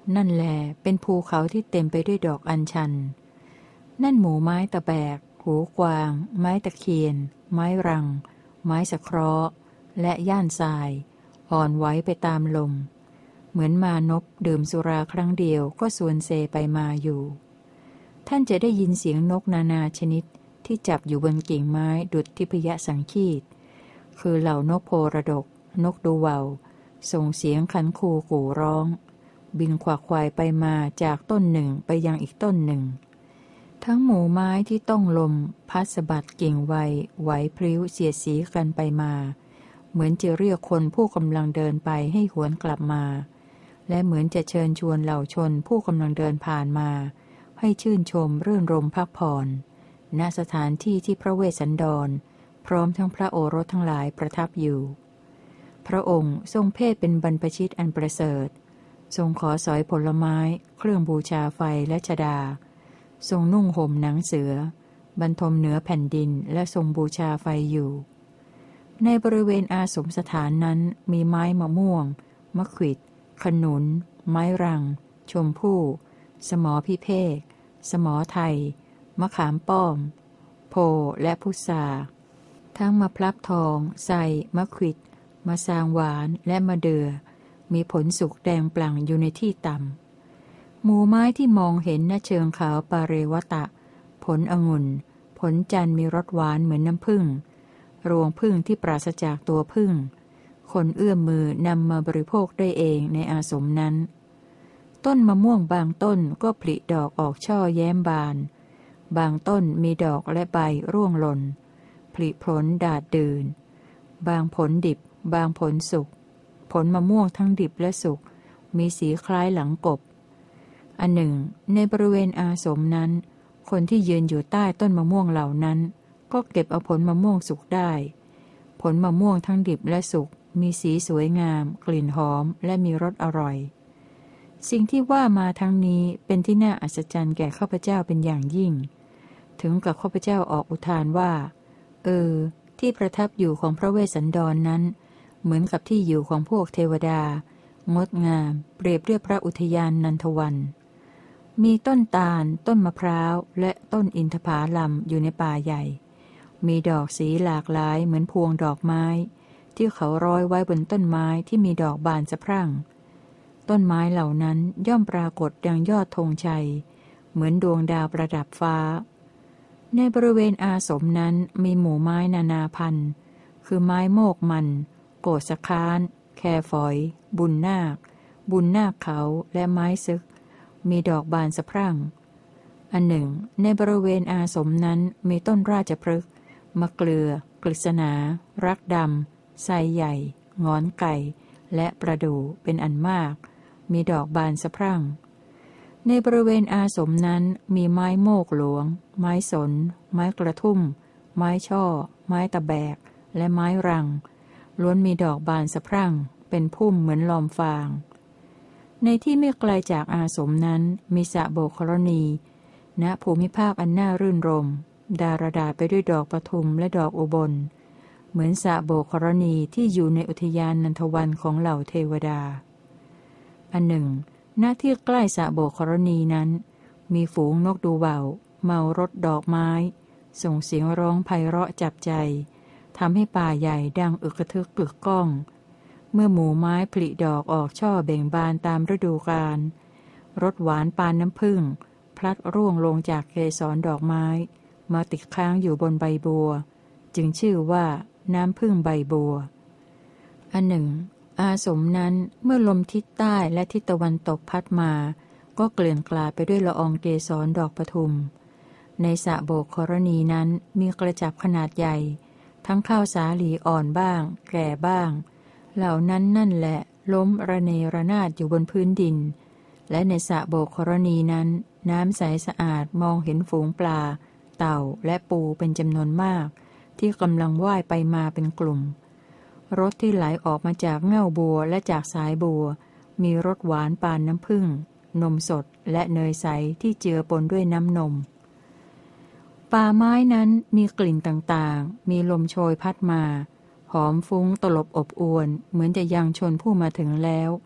นั่นแลเป็นภูเขาที่เต็มไปด้วยดอกอัญชันนั่นหมู่ไม้ตะแบกหูกวางไม้ตะเคียนไม้รังไม้สะเคราะห์และย่านทรายอ่อนไหวไปตามลมเหมือนมานพดื่มสุราครั้งเดียวก็สวนเซไปมาอยู่ท่านจะได้ยินเสียงนกนานาชนิดที่จับอยู่บนกิ่งไม้ดุจทิพยสังคีตคือเหล่านกโพระดกนกดูว่าวส่งเสียงขันคูกู่ร้องบินขวักไขว่ไปมาจากต้นหนึ่งไปยังอีกต้นหนึ่งทั้งหมู่ไม้ที่ต้องลมพัดสะบัดกิ่งไวไหวพลิ้วเสียดสีกันไปมาเหมือนจะเรียกคนผู้กำลังเดินไปให้หวนกลับมาและเหมือนจะเชิญชวนเหล่าชนผู้กำลังเดินผ่านมาให้ชื่นชมรื่นรมพักผ่อนณสถานที่ที่พระเวสสันดรพร้อมทั้งพระโอรสทั้งหลายประทับอยู่พระองค์ทรงเพศเป็นบรรพชิตอันประเสริฐทรงขอสอยผลไม้เครื่องบูชาไฟและชฎาทรงนุ่งห่มหนังเสือบรรทมเหนือแผ่นดินและทรงบูชาไฟอยู่ในบริเวณอาสมสถานนั้นมีไม้มะม่วงมะขวิดขนุนไม้รังชมพู่สมอพิเภกสมอไทยมะขามป้อมโพและพุทราทั้งมะพร้าวทองไทรมะขวิดมะสางหวานและมะเดื่อมีผลสุกแดงปลั่งอยู่ในที่ต่ำหมู่ไม้ที่มองเห็นณเชิงเขาปาเรวตะผลองุ่นผลจันทร์มีรสหวานเหมือนน้ำผึ้งรวงผึ้งที่ปราศจากตัวผึ้งคนเอื้อมมือนำมาบริโภคได้เองในอาสมนั้นต้นมะม่วงบางต้นก็ผลิดอกออกช่อแย้มบานบางต้นมีดอกและใบร่วงหล่นผลิผลดาดดื่นบางผลดิบบางผลสุกผลมะม่วงทั้งดิบและสุกมีสีคล้ายหลังกบอันหนึ่งในบริเวณอาสมนั้นคนที่ยืนอยู่ใต้ต้นมะม่วงเหล่านั้นก็เก็บเอาผลมะม่วงสุกได้ผลมะม่วงทั้งดิบและสุกมีสีสวยงามกลิ่นหอมและมีรสอร่อยสิ่งที่ว่ามาทั้งนี้เป็นที่น่าอัศจรรย์แก่ข้าพเจ้าเป็นอย่างยิ่งถึงกับข้าพเจ้าออกอุทานว่าที่ประทับอยู่ของพระเวสสันดร นั้นเหมือนกับที่อยู่ของพวกเทวดางดงามเปรียบเทียบพระอุทยานนันทวันมีต้นตาลต้นมะพร้าวและต้นอินทผลัมอยู่ในป่าใหญ่มีดอกสีหลากหลายเหมือนพวงดอกไม้ที่เขาร้อยไว้บนต้นไม้ที่มีดอกบานสะพรั่งต้นไม้เหล่านั้นย่อมปรากฏดังยอดธงชัยเหมือนดวงดาวประดับฟ้าในบริเวณอาสมนั้นมีหมู่ไม้นานาพันธุ์คือไม้โมกมันโกฏสค้านแคฝอยบุญนาคเขาและไม้ซึกมีดอกบานสะพรั่งอันหนึ่งในบริเวณอาสมนั้นมีต้นราชพฤกษ์มะเกลือกฤษณารักดำไทรใหญ่งอนไก่และประดู่เป็นอันมากมีดอกบานสะพรั่งในบริเวณอาสมนั้นมีไม้โมกหลวงไม้สนไม้กระทุ่มไม้ช่อไม้ตะแบกและไม้รังล้วนมีดอกบานสะพรั่งเป็นพุ่มเหมือนลอมฟางในที่ไม่ไกลจากอาสมนั้นมีสระโบกครณีณภูมิภาคอันน่ารื่นรมดารดาไปด้วยดอกปทุมและดอกอุบลเหมือนสระโบกครณีที่อยู่ในอุทยานนันทวันของเหล่าเทวดาอันหนึ่งณที่ใกล้สระโบกครณีนั้นมีฝูงนกดูว่าวเมารถดอกไม้ส่งเสียงร้องไพเราะจับใจทำให้ป่าใหญ่ดังอึกกระทึกกึกก้องเมื่อหมู่ไม้ผลิดอกออกช่อเบ่งบานตามฤดูกาลรสหวานปานน้ำผึ้งพลัดร่วงลงจากเกสรดอกไม้มาติดค้างอยู่บนใบบัวจึงชื่อว่าน้ำผึ้งใบบัวอันหนึ่งอาสมนั้นเมื่อลมทิศใต้และทิศตะวันตกพัดมาก็เกลื่อนกลาดไปด้วยละอองเกสรดอกปทุมในสระโบกครณีนั้นมีกระจับขนาดใหญ่ทั้งข้าวสาลีอ่อนบ้างแก่บ้างเหล่านั้นนั่นแหละล้มระเนระนาดอยู่บนพื้นดินและในสระโบกครณีนั้นน้ำใสสะอาดมองเห็นฝูงปลาเต่าและปูเป็นจำนวนมากที่กำลังว่ายไปมาเป็นกลุ่มรสที่ไหลออกมาจากเง่าบัวและจากสายบัวมีรสหวานปานน้ำผึ้งนมสดและเนยใสที่เจือปนด้วยน้ำนมป่าไม้นั้นมีกลิ่นต่างๆมีลมโชยพัดมาหอมฟุ้งตลบอบอวนเหมือนจะยังชนผู้มาถึงแล้วใ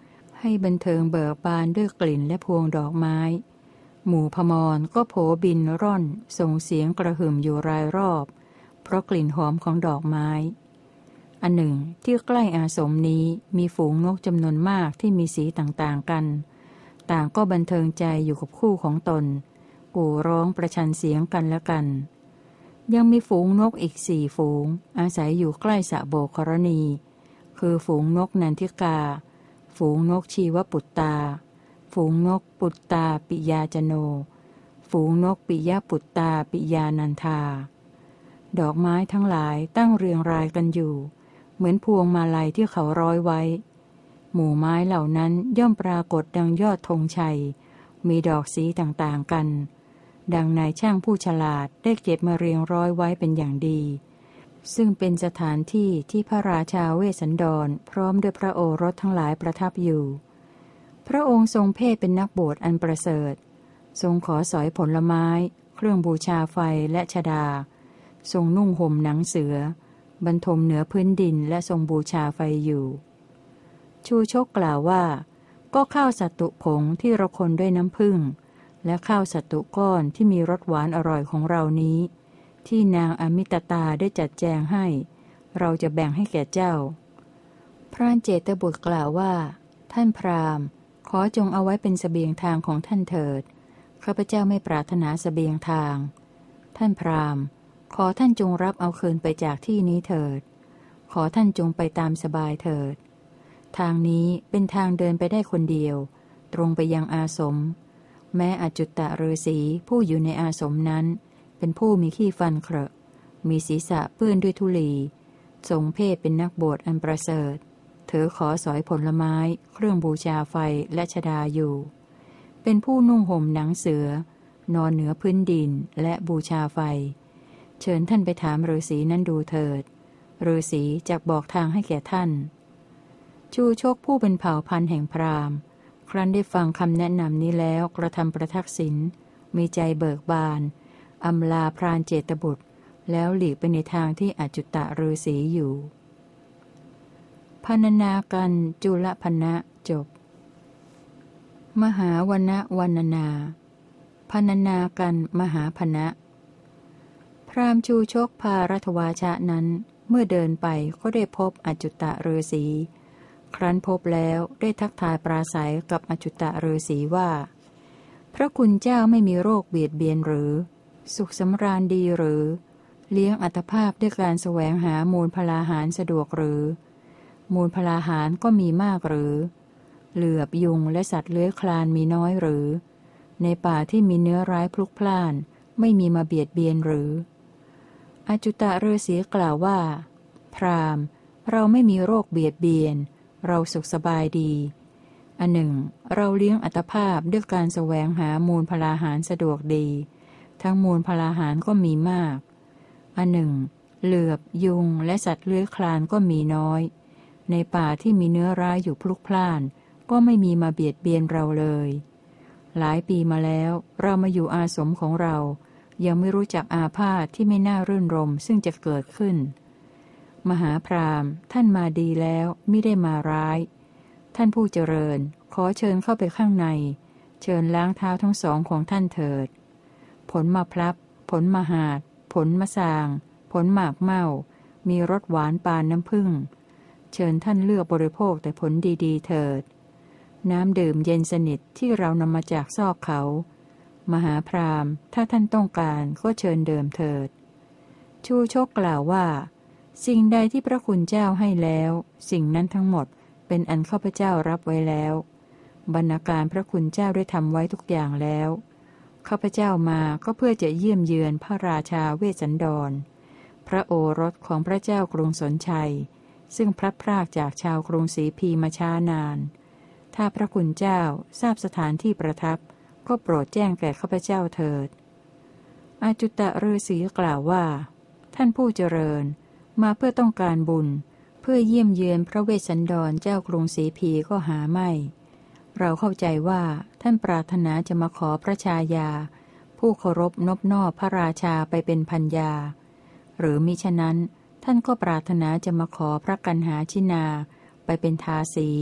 ให้บันเทิงเบิกบานด้วยกลิ่นและพวงดอกไม้หมู่พมรก็โผบินร่อนส่งเสียงกระหึ่มอยู่รายรอบเพราะกลิ่นหอมของดอกไม้อันหนึ่งที่ใกล้อาสมนี้มีฝูงนกจำนวนมากที่มีสีต่างๆกันต่างก็บันเทิงใจอยู่กับคู่ของตนกู่ร้องประชันเสียงกันและกันยังมีฝูงนกอีก4 ฝูงอาศัยอยู่ใกล้สระโบกรณีคือฝูงนกนันทิกาฝูงนกชีวปุตตาฝูงนกปุตตาปิยาจโนฝูงนกปิยปุตตาปิยานันทาดอกไม้ทั้งหลายตั้งเรียงรายกันอยู่เหมือนพวงมาลัยที่เขาร้อยไว้หมู่ไม้เหล่านั้นย่อมปรากฏดังยอดธงชัยมีดอกสีต่างๆกันดังนายช่างผู้ฉลาดได้เก็บมาเรียงร้อยไว้เป็นอย่างดีซึ่งเป็นสถานที่ที่พระราชาเวสสันดรพร้อมด้วยพระโอรสทั้งหลายประทับอยู่พระองค์ทรงเพศเป็นนักบวชอันประเสริฐทรงขอสอยผลไม้เครื่องบูชาไฟและชฎาทรงนุ่งห่มหนังเสือบรรทมเหนือพื้นดินและทรงบูชาไฟอยู่ชูชกกล่าวว่าก็ข้าวสัตตุผงที่เราคนด้วยน้ำผึ้งและข้าวสัตตุก้อนที่มีรสหวานอร่อยของเรานี้ที่นางอมิตตาได้จัดแจงให้เราจะแบ่งให้แก่เจ้าพระเจตบุตรกล่าวว่าท่านพราหมณ์ขอจงเอาไว้เป็นเสบียงทางของท่านเถิดข้าพเจ้าไม่ปรารถนาเสบียงทางท่านพราหมณ์ขอท่านจงรับเอาคืนไปจากที่นี้เถิดขอท่านจงไปตามสบายเถิดทางนี้เป็นทางเดินไปได้คนเดียวตรงไปยังอาสมแม้อจุตตะฤาษีผู้อยู่ในอาสมนั้นเป็นผู้มีขี้ฟันเครอะมีศีรษะเปื้อนด้วยธุลีทรงเพศเป็นนักบวชอันประเสริฐเถอขอสอยผลไม้เครื่องบูชาไฟและชฎาอยู่เป็นผู้นุ่งห่มหนังเสือนอนเหนือพื้นดินและบูชาไฟเชิญท่านไปถามฤาษีนั้นดูเถิดฤาษีจักบอกทางให้แก่ท่านชูชกผู้เป็นเผ่าพันธุ์แห่งพราหมณ์ครั้นได้ฟังคำแนะนำนี้แล้วกระทำประทักษิณมีใจเบิกบานอำลาพรานเจตบุตรแล้วหลีกไปในทางที่อจุตะฤาษีอยู่พรรณนากันจุลพรรณะจบมหาวรรณวรรณนาพรรณนากันมหาพรรณะพราหมณ์ชูชกพารัตวาชะนั้นเมื่อเดินไปก็ได้พบอจุตะฤาษีครั้นพบแล้วได้ทักทายปราศัยกับอจุตะฤาษีว่าพระคุณเจ้าไม่มีโรคเบียดเบียนหรือสุขสำราญดีหรือเลี้ยงอัตภาพด้วยการแสวงหามูลพลาหารสะดวกหรือมูลพลาหารก็มีมากหรือเหลือบยุงและสัตว์เลื้อยคลานมีน้อยหรือในป่าที่มีเนื้อร้ายพลุกพล่านไม่มีมาเบียดเบียนหรืออจุตะฤาษีกล่าวว่าพราหมณ์เราไม่มีโรคเบียดเบียนเราสุขสบายดีอันหนึ่งเราเลี้ยงอัตภาพด้วยการแสวงหามูลพลาหารสะดวกดีทั้งมูลพลาหารก็มีมากอันหนึ่งเหลือบยุงและสัตว์เลื้อยคลานก็มีน้อยในป่าที่มีเนื้อร้ายอยู่พลุกพล่านก็ไม่มีมาเบียดเบียนเราเลยหลายปีมาแล้วเรามาอยู่อาสมของเรายังไม่รู้จักอาพาธที่ไม่น่ารื่นรมซึ่งจะเกิดขึ้นมหาพราหมณ์ท่านมาดีแล้วมิได้มาร้ายท่านผู้เจริญขอเชิญเข้าไปข้างในเชิญล้างเท้าทั้งสองของท่านเถิดผลมะพร้าวผลมหาดผลมะสางผลหมากเม่ามีรสหวานปานน้ำผึ้งเชิญท่านเลือกบริโภคแต่ผลดีๆเถิดน้ำดื่มเย็นสนิทที่เรานำมาจากซอกเขามหาพราหมณ์ถ้าท่านต้องการก็เชิญเดิมเถิดชูชกกล่าวว่าสิ่งใดที่พระคุณเจ้าให้แล้วสิ่งนั้นทั้งหมดเป็นอันข้าพเจ้ารับไว้แล้วบรรณาการพระคุณเจ้าได้ทำไว้ทุกอย่างแล้วข้าพเจ้ามาก็เพื่อจะเยี่ยมเยือนพระราชาเวสสันดรพระโอรสของพระเจ้ากรุงสนชัยซึ่งพลัดพรากจากชาวกรุงศรีพีมาช้านานถ้าพระคุณเจ้าทราบสถานที่ประทับก็โปรดแจ้งแก่ข้าพเจ้าเถิดอจุตะฤาษีกล่าวว่าท่านผู้เจริญมาเพื่อต้องการบุญเพื่อเยี่ยมเยือนพระเวสสันดรเจ้ากรุงศรีพีก็หาไม่เราเข้าใจว่าท่านปรารถนาจะมาขอพระชายาผู้เคารพนบนอบพระราชาไปเป็นพัญญาหรือมิฉะนั้นท่านก็ปรารถนาจะมาขอพระกันหาชินาไปเป็นทาสี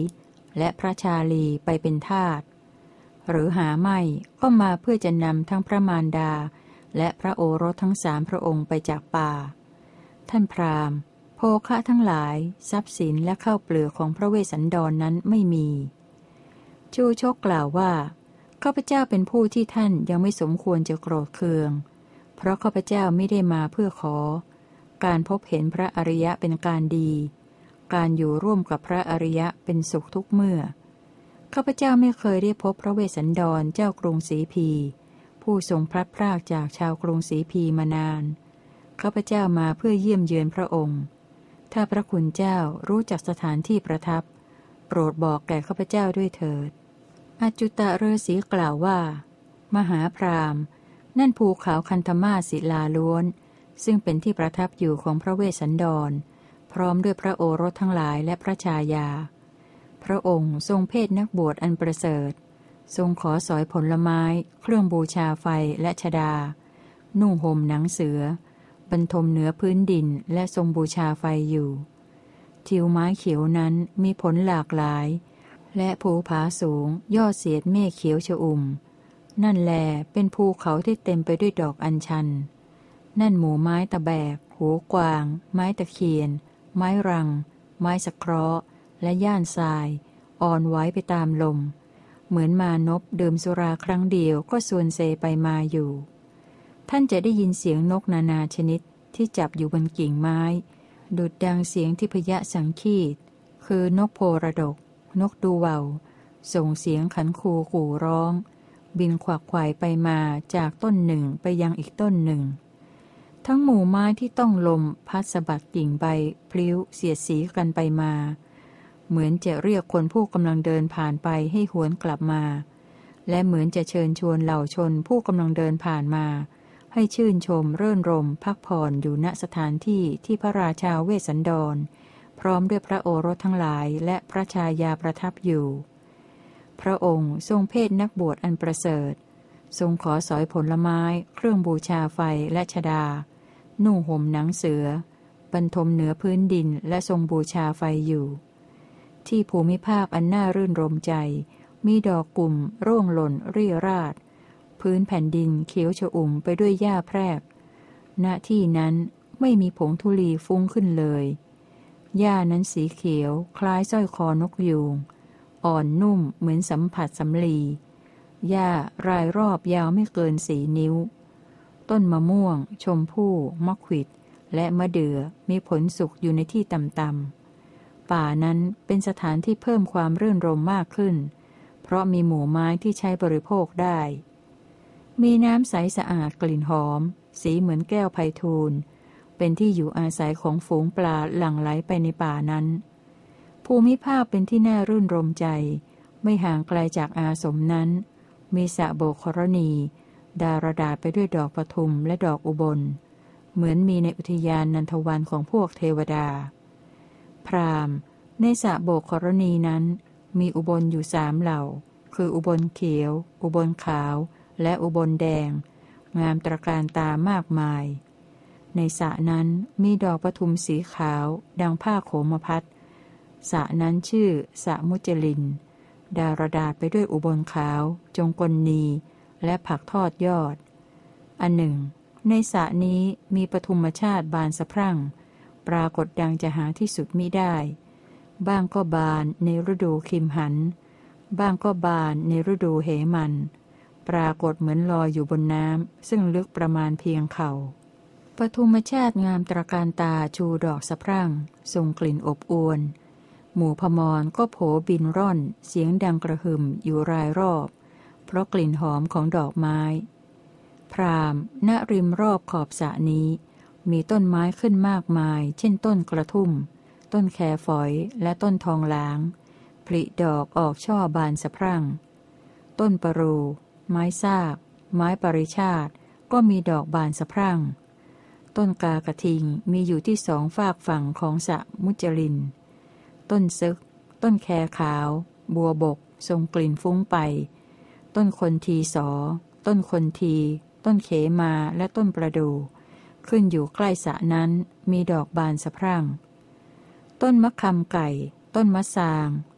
และพระชาลีไปเป็นทาสหรือหาไม่ก็มาเพื่อจะนำทั้งพระมารดาและพระโอรสทั้ง3พระองค์ไปจากป่าท่านพราหมณ์โภคะทั้งหลายทรัพย์สินและข้าวเปลือกของพระเวสสันดรนนั้นไม่มีชูชกกล่าวว่าข้าพเจ้าเป็นผู้ที่ท่านยังไม่สมควรจะโกรธเคืองเพราะข้าพเจ้าไม่ได้มาเพื่อขอการพบเห็นพระอริยะเป็นการดีการอยู่ร่วมกับพระอริยะเป็นสุขทุกเมื่อข้าพเจ้าไม่เคยได้พบพระเวสสันดรเจ้ากรุงศรีพีผู้ทรงพลัดพรากจากชาวกรุงศรีพีมานานข้าพเจ้ามาเพื่อเยี่ยมเยือนพระองค์ถ้าพระคุณเจ้ารู้จักสถานที่ประทับโปรดบอกแก่ข้าพเจ้าด้วยเถิดอจุตฤาษีกล่าวว่ามหาพราหมณ์นั่นภูเขาคันธมาศศิลาล้วนซึ่งเป็นที่ประทับอยู่ของพระเวสสันดรพร้อมด้วยพระโอรสทั้งหลายและพระชายาพระองค์ทรงเพศนักบวชอันประเสริฐทรงขอสอยผลไม้เครื่องบูชาไฟและชดานุ่งห่มหนังเสือบรรทมเหนือพื้นดินและทรงบูชาไฟอยู่ทิวไม้เขียวนั้นมีผลหลากหลายและภูผาสูงยอดเสียดเมฆเขียวชอุ่มนั่นแลเป็นภูเขาที่เต็มไปด้วยดอกอัญชันนั่นหมู่ไม้ตะแบกหูกวางไม้ตะเคียนไม้รังไม้สะเคราะห์และย่านทรายอ่อนไหวไปตามลมเหมือนมานพดื่มสุราครั้งเดียวก็ส่วนเซไปมาอยู่ท่านจะได้ยินเสียงนกนานาชนิดที่จับอยู่บนกิ่งไม้ดุจดังเสียงทิพยสังคีตคือนกโพระดกนกดูว่าวส่งเสียงขันคูขู่ร้องบินขวักไขว่ไปมาจากต้นหนึ่งไปยังอีกต้นหนึ่งทั้งหมู่ไม้ที่ต้องลมพัดสะบัดกิ่งใบพลิ้วเสียดสีกันไปมาเหมือนจะเรียกคนผู้กำลังเดินผ่านไปให้หวนกลับมาและเหมือนจะเชิญชวนเหล่าชนผู้กำลังเดินผ่านมาให้ชื่นชมเรื่นรมพักผ่อนอยู่ณสถานที่ที่พระราชาเวสสันดรพร้อมด้วยพระโอรสทั้งหลายและพระชายาประทับอยู่พระองค์ทรงเพศนักบวชอันประเสริฐทรงขอสอยผลไม้เครื่องบูชาไฟและชดานุ่งห่มหนังเสือบรรทมเหนือพื้นดินและทรงบูชาไฟอยู่ที่ภูมิภาคอันน่ารื่นรมใจมีดอกกุ่มร่วงหล่นเรี่ยราดพื้นแผ่นดินเขียวชอุ่มไปด้วยหญ้าแพรกณที่นั้นไม่มีผงธุลีฟุ้งขึ้นเลยหญ้านั้นสีเขียวคล้ายสร้อยคอนกยูงอ่อนนุ่มเหมือนสัมผัสสำลีหญ้ารายรอบยาวไม่เกิน4 นิ้วต้นมะม่วงชมพู่มะขวิดและมะเดื่อมีผลสุกอยู่ในที่ต่ำๆป่านั้นเป็นสถานที่เพิ่มความรื่นรมมากขึ้นเพราะมีหมู่ไม้ที่ใช้บริโภคได้มีน้ำใสสะอาดกลิ่นหอมสีเหมือนแก้วไพฑูรย์เป็นที่อยู่อาศัยของฝูงปลาหลั่งไหลไปในป่านั้นภูมิภาคเป็นที่น่ารื่นรมใจไม่ห่างไกลจากอาสมนั้นมีสระโบกครณีดารดาษไปด้วยดอกปทุมและดอกอุบลเหมือนมีในอุทยานนันทวันของพวกเทวดาพราหมณ์ในสระโบกครณีนั้นมีอุบลอยู่3 เหล่าคืออุบลเขียวอุบลขาวและอุบลแดงงามตระการตามากมายในสระนั้นมีดอกปทุมสีขาวดังผ้าโขมพัดสระนั้นชื่อสระมุจลินดารดาษไปด้วยอุบลขาวจงกลนีและผักทอดยอดอันหนึ่งในสระนี้มีปทุมชาติบานสะพรั่งปรากฏดังจะหาที่สุดมิได้บ้างก็บานในฤดูคิมหันบ้างก็บานในฤดูเหมันปรากฏเหมือนลอยอยู่บนน้ำซึ่งลึกประมาณเพียงเข่าปทุมชาติงามตระการตาชูดอกสะพรั่งทรงกลิ่นอบอวลหมู่พมรก็โผบินร่อนเสียงดังกระหึ่มอยู่รายรอบเพราะกลิ่นหอมของดอกไม้พราหมณ์ณริมรอบขอบสระนี้มีต้นไม้ขึ้นมากมายเช่นต้นกระทุ่มต้นแคฝอยและต้นทองหลางผลิดอกออกช่อบานสะพรั่งต้นปรูไม้ซากไม้ปริชาติก็มีดอกบานสะพรั่งต้นกากระทิงมีอยู่ที่2 ฝากฝั่งของสระมุจลินต้นซึกต้นแคขาวบัวบกทรงกลิ่นฟุ้งไปต้นคนทีสอต้นคนทีต้นเขมาและต้นประดู่ขึ้นอยู่ใกล้สระนั้นมีดอกบานสะพรั่งต้นมะขามไก่ต้นมะสาง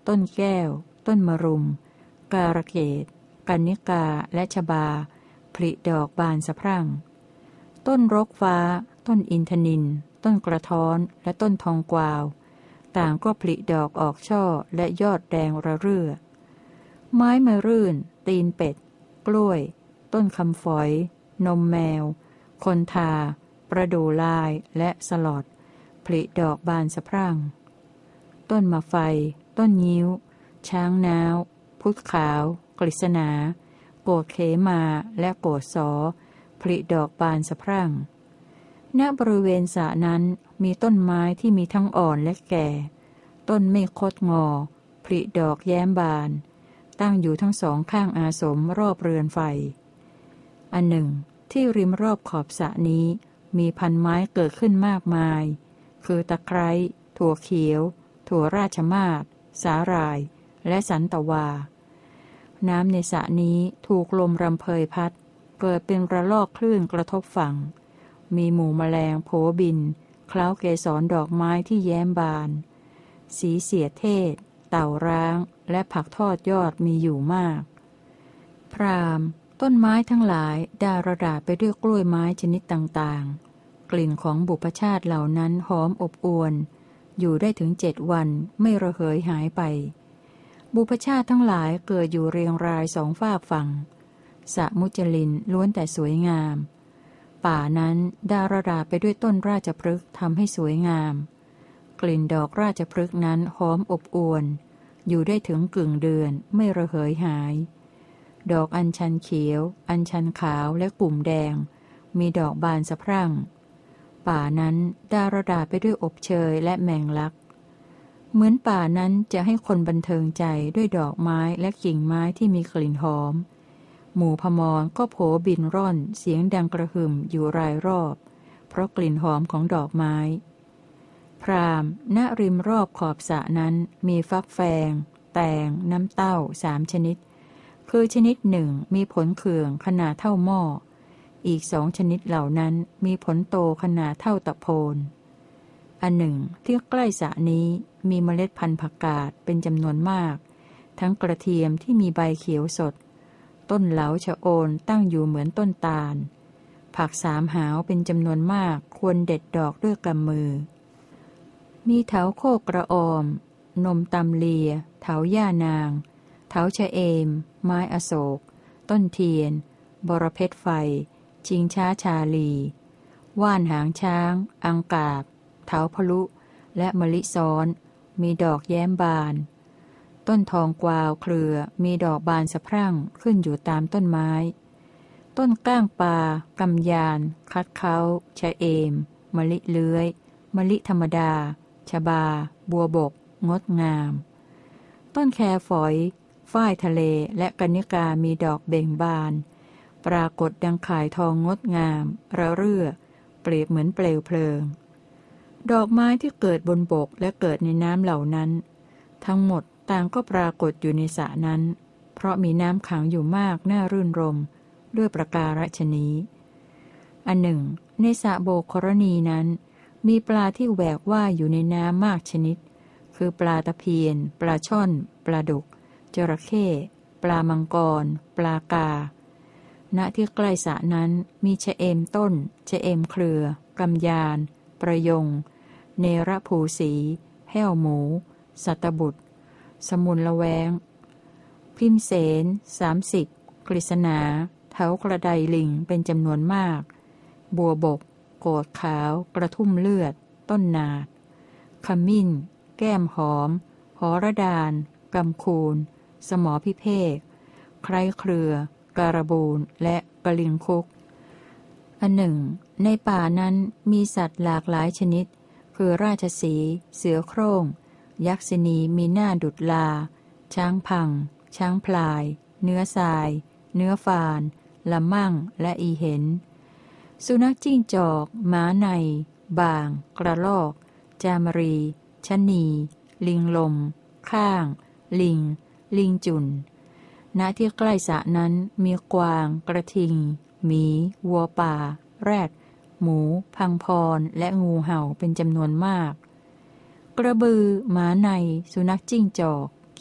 ต้นแก้ว ต้นมะรุม การะเกดกัญญิกาและชบาผลิดอกบานสะพรั่งต้นรกฟ้า ต้นอินทนิลต้นกระท้อนและต้นทองกวาวต่างก็ผลิดอกออกช่อและยอดแดงระเรื่อไม้มะรื่น ตีนเป็ด กล้วย ต้นคำฝอย นมแมว คนทา ประดู่ลายและสลอดผลิดอกบานสะพรั่งต้นมะไฟ ต้นงิ้ว ช้างน้าวพุทธขาว กฤษณาโกฏเขมาและโกฏสอผลิดอกบานสะพรั่งณบริเวณสระนั้นมีต้นไม้ที่มีทั้งอ่อนและแก่ต้นไม่คดงอผลิดอกแย้มบานตั้งอยู่ทั้งสองข้างอาสมรอบเรือนไฟอันหนึ่งที่ริมรอบขอบสระนี้มีพันไม้เกิดขึ้นมากมายคือตะไคร้ถั่วเขียวถั่วราชมาศสาหร่ายและสันตวาน้ำในสระนี้ถูกลมรำเพยพัดเกิดเป็นระลอกคลื่นกระทบฝั่งมีหมู่แมลงโผบินเคล้าเกสรดอกไม้ที่แย้มบานสีเสียเทศเต่าร้างและผักทอดยอดมีอยู่มากพราหมณ์ต้นไม้ทั้งหลายดารดาไปด้วยกล้วยไม้ชนิดต่างๆกลิ่นของบุพชาติเหล่านั้นหอมอบอวลอยู่ได้ถึง7 วันไม่ระเหยหายไปบุพชาติทั้งหลายเกิดอยู่เรียงราย2 ฝากฝั่งสระมุจลินล้วนแต่สวยงามป่านั้นดารดาไปด้วยต้นราชพฤกษ์ทำให้สวยงามกลิ่นดอกราชพฤกษ์นั้นหอมอบอวลอยู่ได้ถึงกึ่งเดือนไม่ระเหยหายดอกอัญชันเขียวอัญชันขาวและกลุ่มแดงมีดอกบานสะพรั่งป่านั้นดารดาไปด้วยอบเชยและแมงลักเหมือนป่านั้นจะให้คนบันเทิงใจด้วยดอกไม้และกิ่งไม้ที่มีกลิ่นหอมหมู่พมรก็โผบินร่อนเสียงดังกระหึ่มอยู่รายรอบเพราะกลิ่นหอมของดอกไม้พราหมณ์ณริมรอบขอบสระนั้นมีฟักแฟงแตงน้ำเต้า3 ชนิดคือชนิดหนึ่งมีผลเขื่องขนาดเท่าหม้ออีก2 ชนิดเหล่านั้นมีผลโตขนาดเท่าตะโพนอันหนึ่งที่ใกล้สระนี้มีเมล็ดพันธุ์ผักกาดเป็นจำนวนมากทั้งกระเทียมที่มีใบเขียวสดต้นเหลาชะโอนตั้งอยู่เหมือนต้นตาลผัก3 หาวเป็นจำนวนมากควรเด็ดดอกด้วยกำมือมีเถาโคกระออมนมตำเลียเถาย่านางเถาชะเอมไม้อโศกต้นเทียนบรเพชรไฟชิงช้าชาลีว่านหางช้างอังกาบเถาพลุและมะลิซ้อนมีดอกแย้มบานต้นทองกวาวเครือมีดอกบานสะพรั่งขึ้นอยู่ตามต้นไม้ต้นก้างปากำยานคัดเขาชะเอมมะลิเลื้อยมะลิธรรมดาชบาบัวบกงดงามต้นแคฝอยฝ้ายทะเลและกัญญิกามีดอกเบ่งบานปรากฏดังข่ายทองงดงามระเรื่อเปรียบเหมือนเปลวเพลิงดอกไม้ที่เกิดบนบกและเกิดในน้ำเหล่านั้นทั้งหมดต่างก็ปรากฏอยู่ในสระนั้นเพราะมีน้ำขังอยู่มากน่ารื่นรมด้วยประการฉนี้อันหนึ่งในสระโบกครณีนั้นมีปลาที่แหวกว่ายอยู่ในน้ำมากชนิดคือปลาตะเพียนปลาช่อนปลาดุกจระเข้ปลามังกรปลากาณที่ใกล้สระนั้นมีชะเอมต้นชะเอมเครือกำยานประยงเนรภูสีแห้วหมูสัตบุตรสมุนละแวงพิมเสน30กฤษณาเถากระไดลิงเป็นจำนวนมากบัวบกโกฏขาวกระทุ่มเลือดต้นนาดขมิ้นแก้มหอมหอระดานกำคูนสมอพิเภกไคร้เครือการบูนและกะลิงคุกอันหนึ่งในป่านั้นมีสัตว์หลากหลายชนิดคือราชสีห์เสือโคร่งยักษินีมีหน้าดุจลาช้างพังช้างพลายเนื้อทรายเนื้อฟานละมั่งและอีเห็นสุนัขจิ้งจอกม้าในบ่างกระรอกจามรีชะนีลิงลมข้างลิงจุนณที่ใกล้สระนั้นมีกวางกระทิงหมีวัวป่าแรดหมูพังพรและงูเห่าเป็นจำนวนมากกระบือหมาในสุนัขจิ้งจอก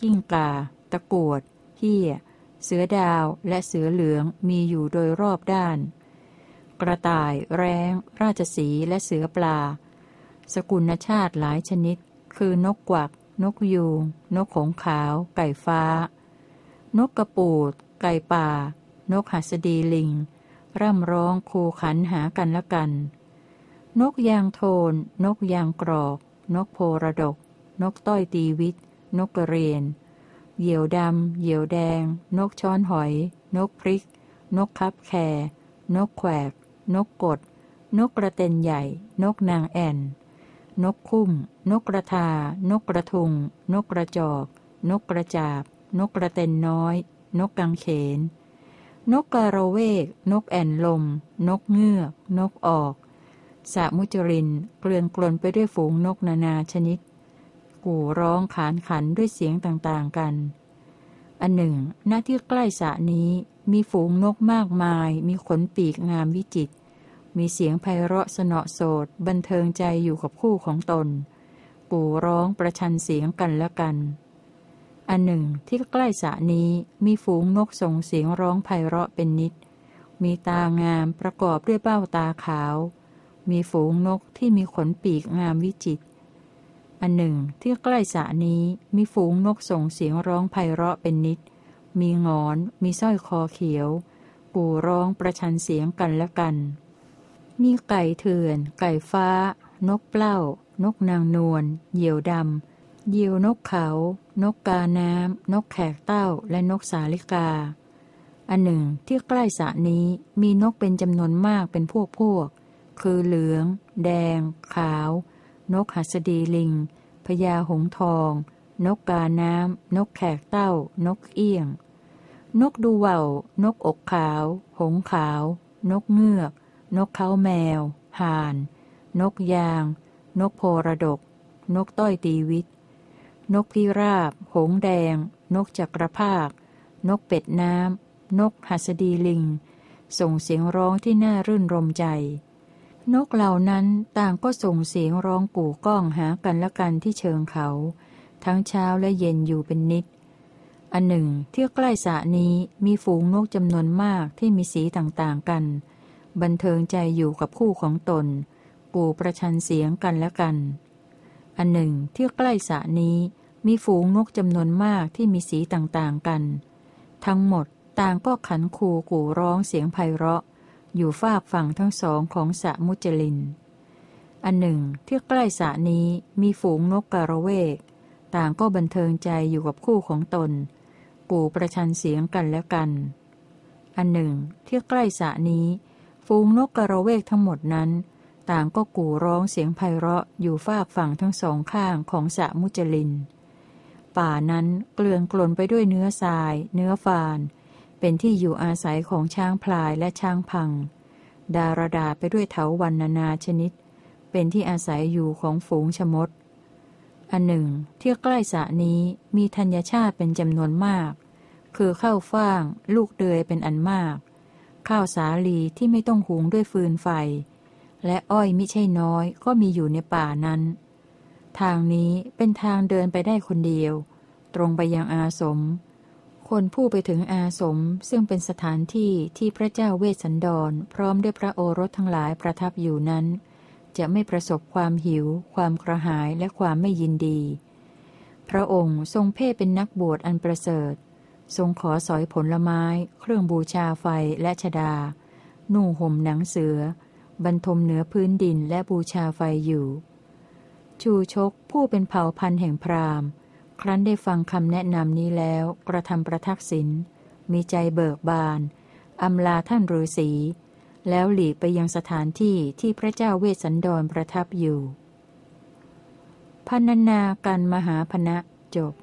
กิ้งก่าตะกรวดเหี้ยเสือดาวและเสือเหลืองมีอยู่โดยรอบด้านกระต่ายแร้งราชสีห์และเสือปลาสกุลชาติหลายชนิดคือนกกวักนกยูงนกหงส์ขาวไก่ฟ้านกกระปูดไก่ป่านกหัสดีลิงร่ำร้องคูขันหากันละกันนกยางโทนนกยางกรอกนกโพระดกนกต้อยตีวิตนกกระเรียนเหยี่ยวดำเหยี่ยวแดงนกช้อนหอยนกพริกนกคับแคนกแขวกนกกดนกกระเต็นใหญ่นกนางแอ่นนกคุ้มนกกระทานกกระทุงนกกระจอกนกกระจาบนกกระเต็นน้อยนกกังเขนนกกระเวกนกแอ่นลมนกเงือกนกออกสะมุจรินเกลื่อนกลนไปด้วยฝูงนกนานาชนิดกู่ร้องขานขันด้วยเสียงต่างๆกันอันหนึ่งณที่ใกล้สระนี้มีฝูงนกมากมายมีขนปีกงามวิจิตรมีเสียงไพเราะสนอโสดบันเทิงใจอยู่กับคู่ของตนกู่ร้องประชันเสียงกันและกันอันหนึ่งที่ใกล้สระนี้มีฝูงนกส่งเสียงร้องไพเราะเป็นนิดมีตางามประกอบด้วยเบ้าตาขาวมีฝูงนกที่มีขนปีกงามวิจิตรอันหนึ่งที่ใกล้สระนี้มีฝูงนกส่งเสียงร้องไพเราะเป็นนิดมีหงอนมีสร้อยคอเขียวกู่ร้องประชันเสียงกันและกันมีไก่เถื่อนไก่ฟ้านกเปล้านกนางนวลเหยี่ยวดำเหยี่ยวนกเขานกกาน้ำนกแขกเต้าและนกสาลิกาอันหนึ่งที่ใกล้สระนี้มีนกเป็นจำนวนมากเป็นพวกคือเหลืองแดงขาวนกหัสดีลิงพญาหงส์ทองนกกาน้ำนกแขกเต้านกเอี้ยงนกดูว่าวนกอกขาวหงส์ขาวนกเงือกนกเขาแมวห่านนกยางนกโพระดกนกต้อยตีวิตนกพิราบหงส์แดงนกจักรพรรดินกเป็ดน้ำนกหัสดีลิงส่งเสียงร้องที่น่ารื่นรมใจนกเหล่านั้นต่างก็ส่งเสียงร้องกู่ก้องหากันและกันที่เชิงเขาทั้งเช้าและเย็นอยู่เป็นนิดอันหนึ่งที่ใกล้สระนี้มีฝูงนกจำนวนมากที่มีสีต่างๆกันบันเทิงใจอยู่กับคู่ของตนกู่ประชันเสียงกันและกันอันหนึ่งที่ใกล้สระนี้มีฝูงนกจำนวนมากที่มีสีต่างๆกันทั้งหมดต่างก็ขันคูกู่ร้องเสียงไพเราะอยู่ฝากฝั่งทั้งสองของสระมุจลินอันหนึ่งที่ใกล้สระนี้มีฝูงนกกระเวกต่างก็บันเทิงใจอยู่กับคู่ของตนกู่ประชันเสียงกันและกันอันหนึ่งที่ใกล้สระนี้ฝูงนกกระเวกทั้งหมดนั้นต่างก็กู่ร้องเสียงไพเราะอยู่ฝากฝั่งทั้งสองข้างของสระมุจลินป่านั้นเกลื่อนกลนไปด้วยเนื้อทรายเนื้อฟานเป็นที่อยู่อาศัยของช้างพลายและช้างพังดารดาไปด้วยเถาวัลย์นานาชนิดเป็นที่อาศัยอยู่ของฝูงชมดอันหนึ่งที่ใกล้สระนี้มีธัญชาติเป็นจำนวนมากคือข้าวฟ่างลูกเดือยเป็นอันมากข้าวสาลีที่ไม่ต้องหุงด้วยฟืนไฟและอ้อยมิใช่น้อยก็มีอยู่ในป่านั้นทางนี้เป็นทางเดินไปได้คนเดียวตรงไปยังอาสมคนผู้ไปถึงอาสมซึ่งเป็นสถานที่ที่พระเจ้าเวสสันดรพร้อมด้วยพระโอรสทั้งหลายประทับอยู่นั้นจะไม่ประสบความหิวความกระหายและความไม่ยินดีพระองค์ทรงเพ่เป็นนักบวชอันประเสริฐทรงขอสอยผลไม้เครื่องบูชาไฟและชฎานุ่งห่มหนังเสือบรรทมเหนือพื้นดินและบูชาไฟอยู่ชูชกผู้เป็นเผ่าพันธุ์แห่งพราหมณ์ครั้นได้ฟังคำแนะนำนี้แล้วกระทำประทักษิณมีใจเบิกบานอำลาท่านฤาษีแล้วหลีกไปยังสถานที่ที่พระเจ้าเวสสันดรประทับอยู่พรรณนาการมหาพนะจบ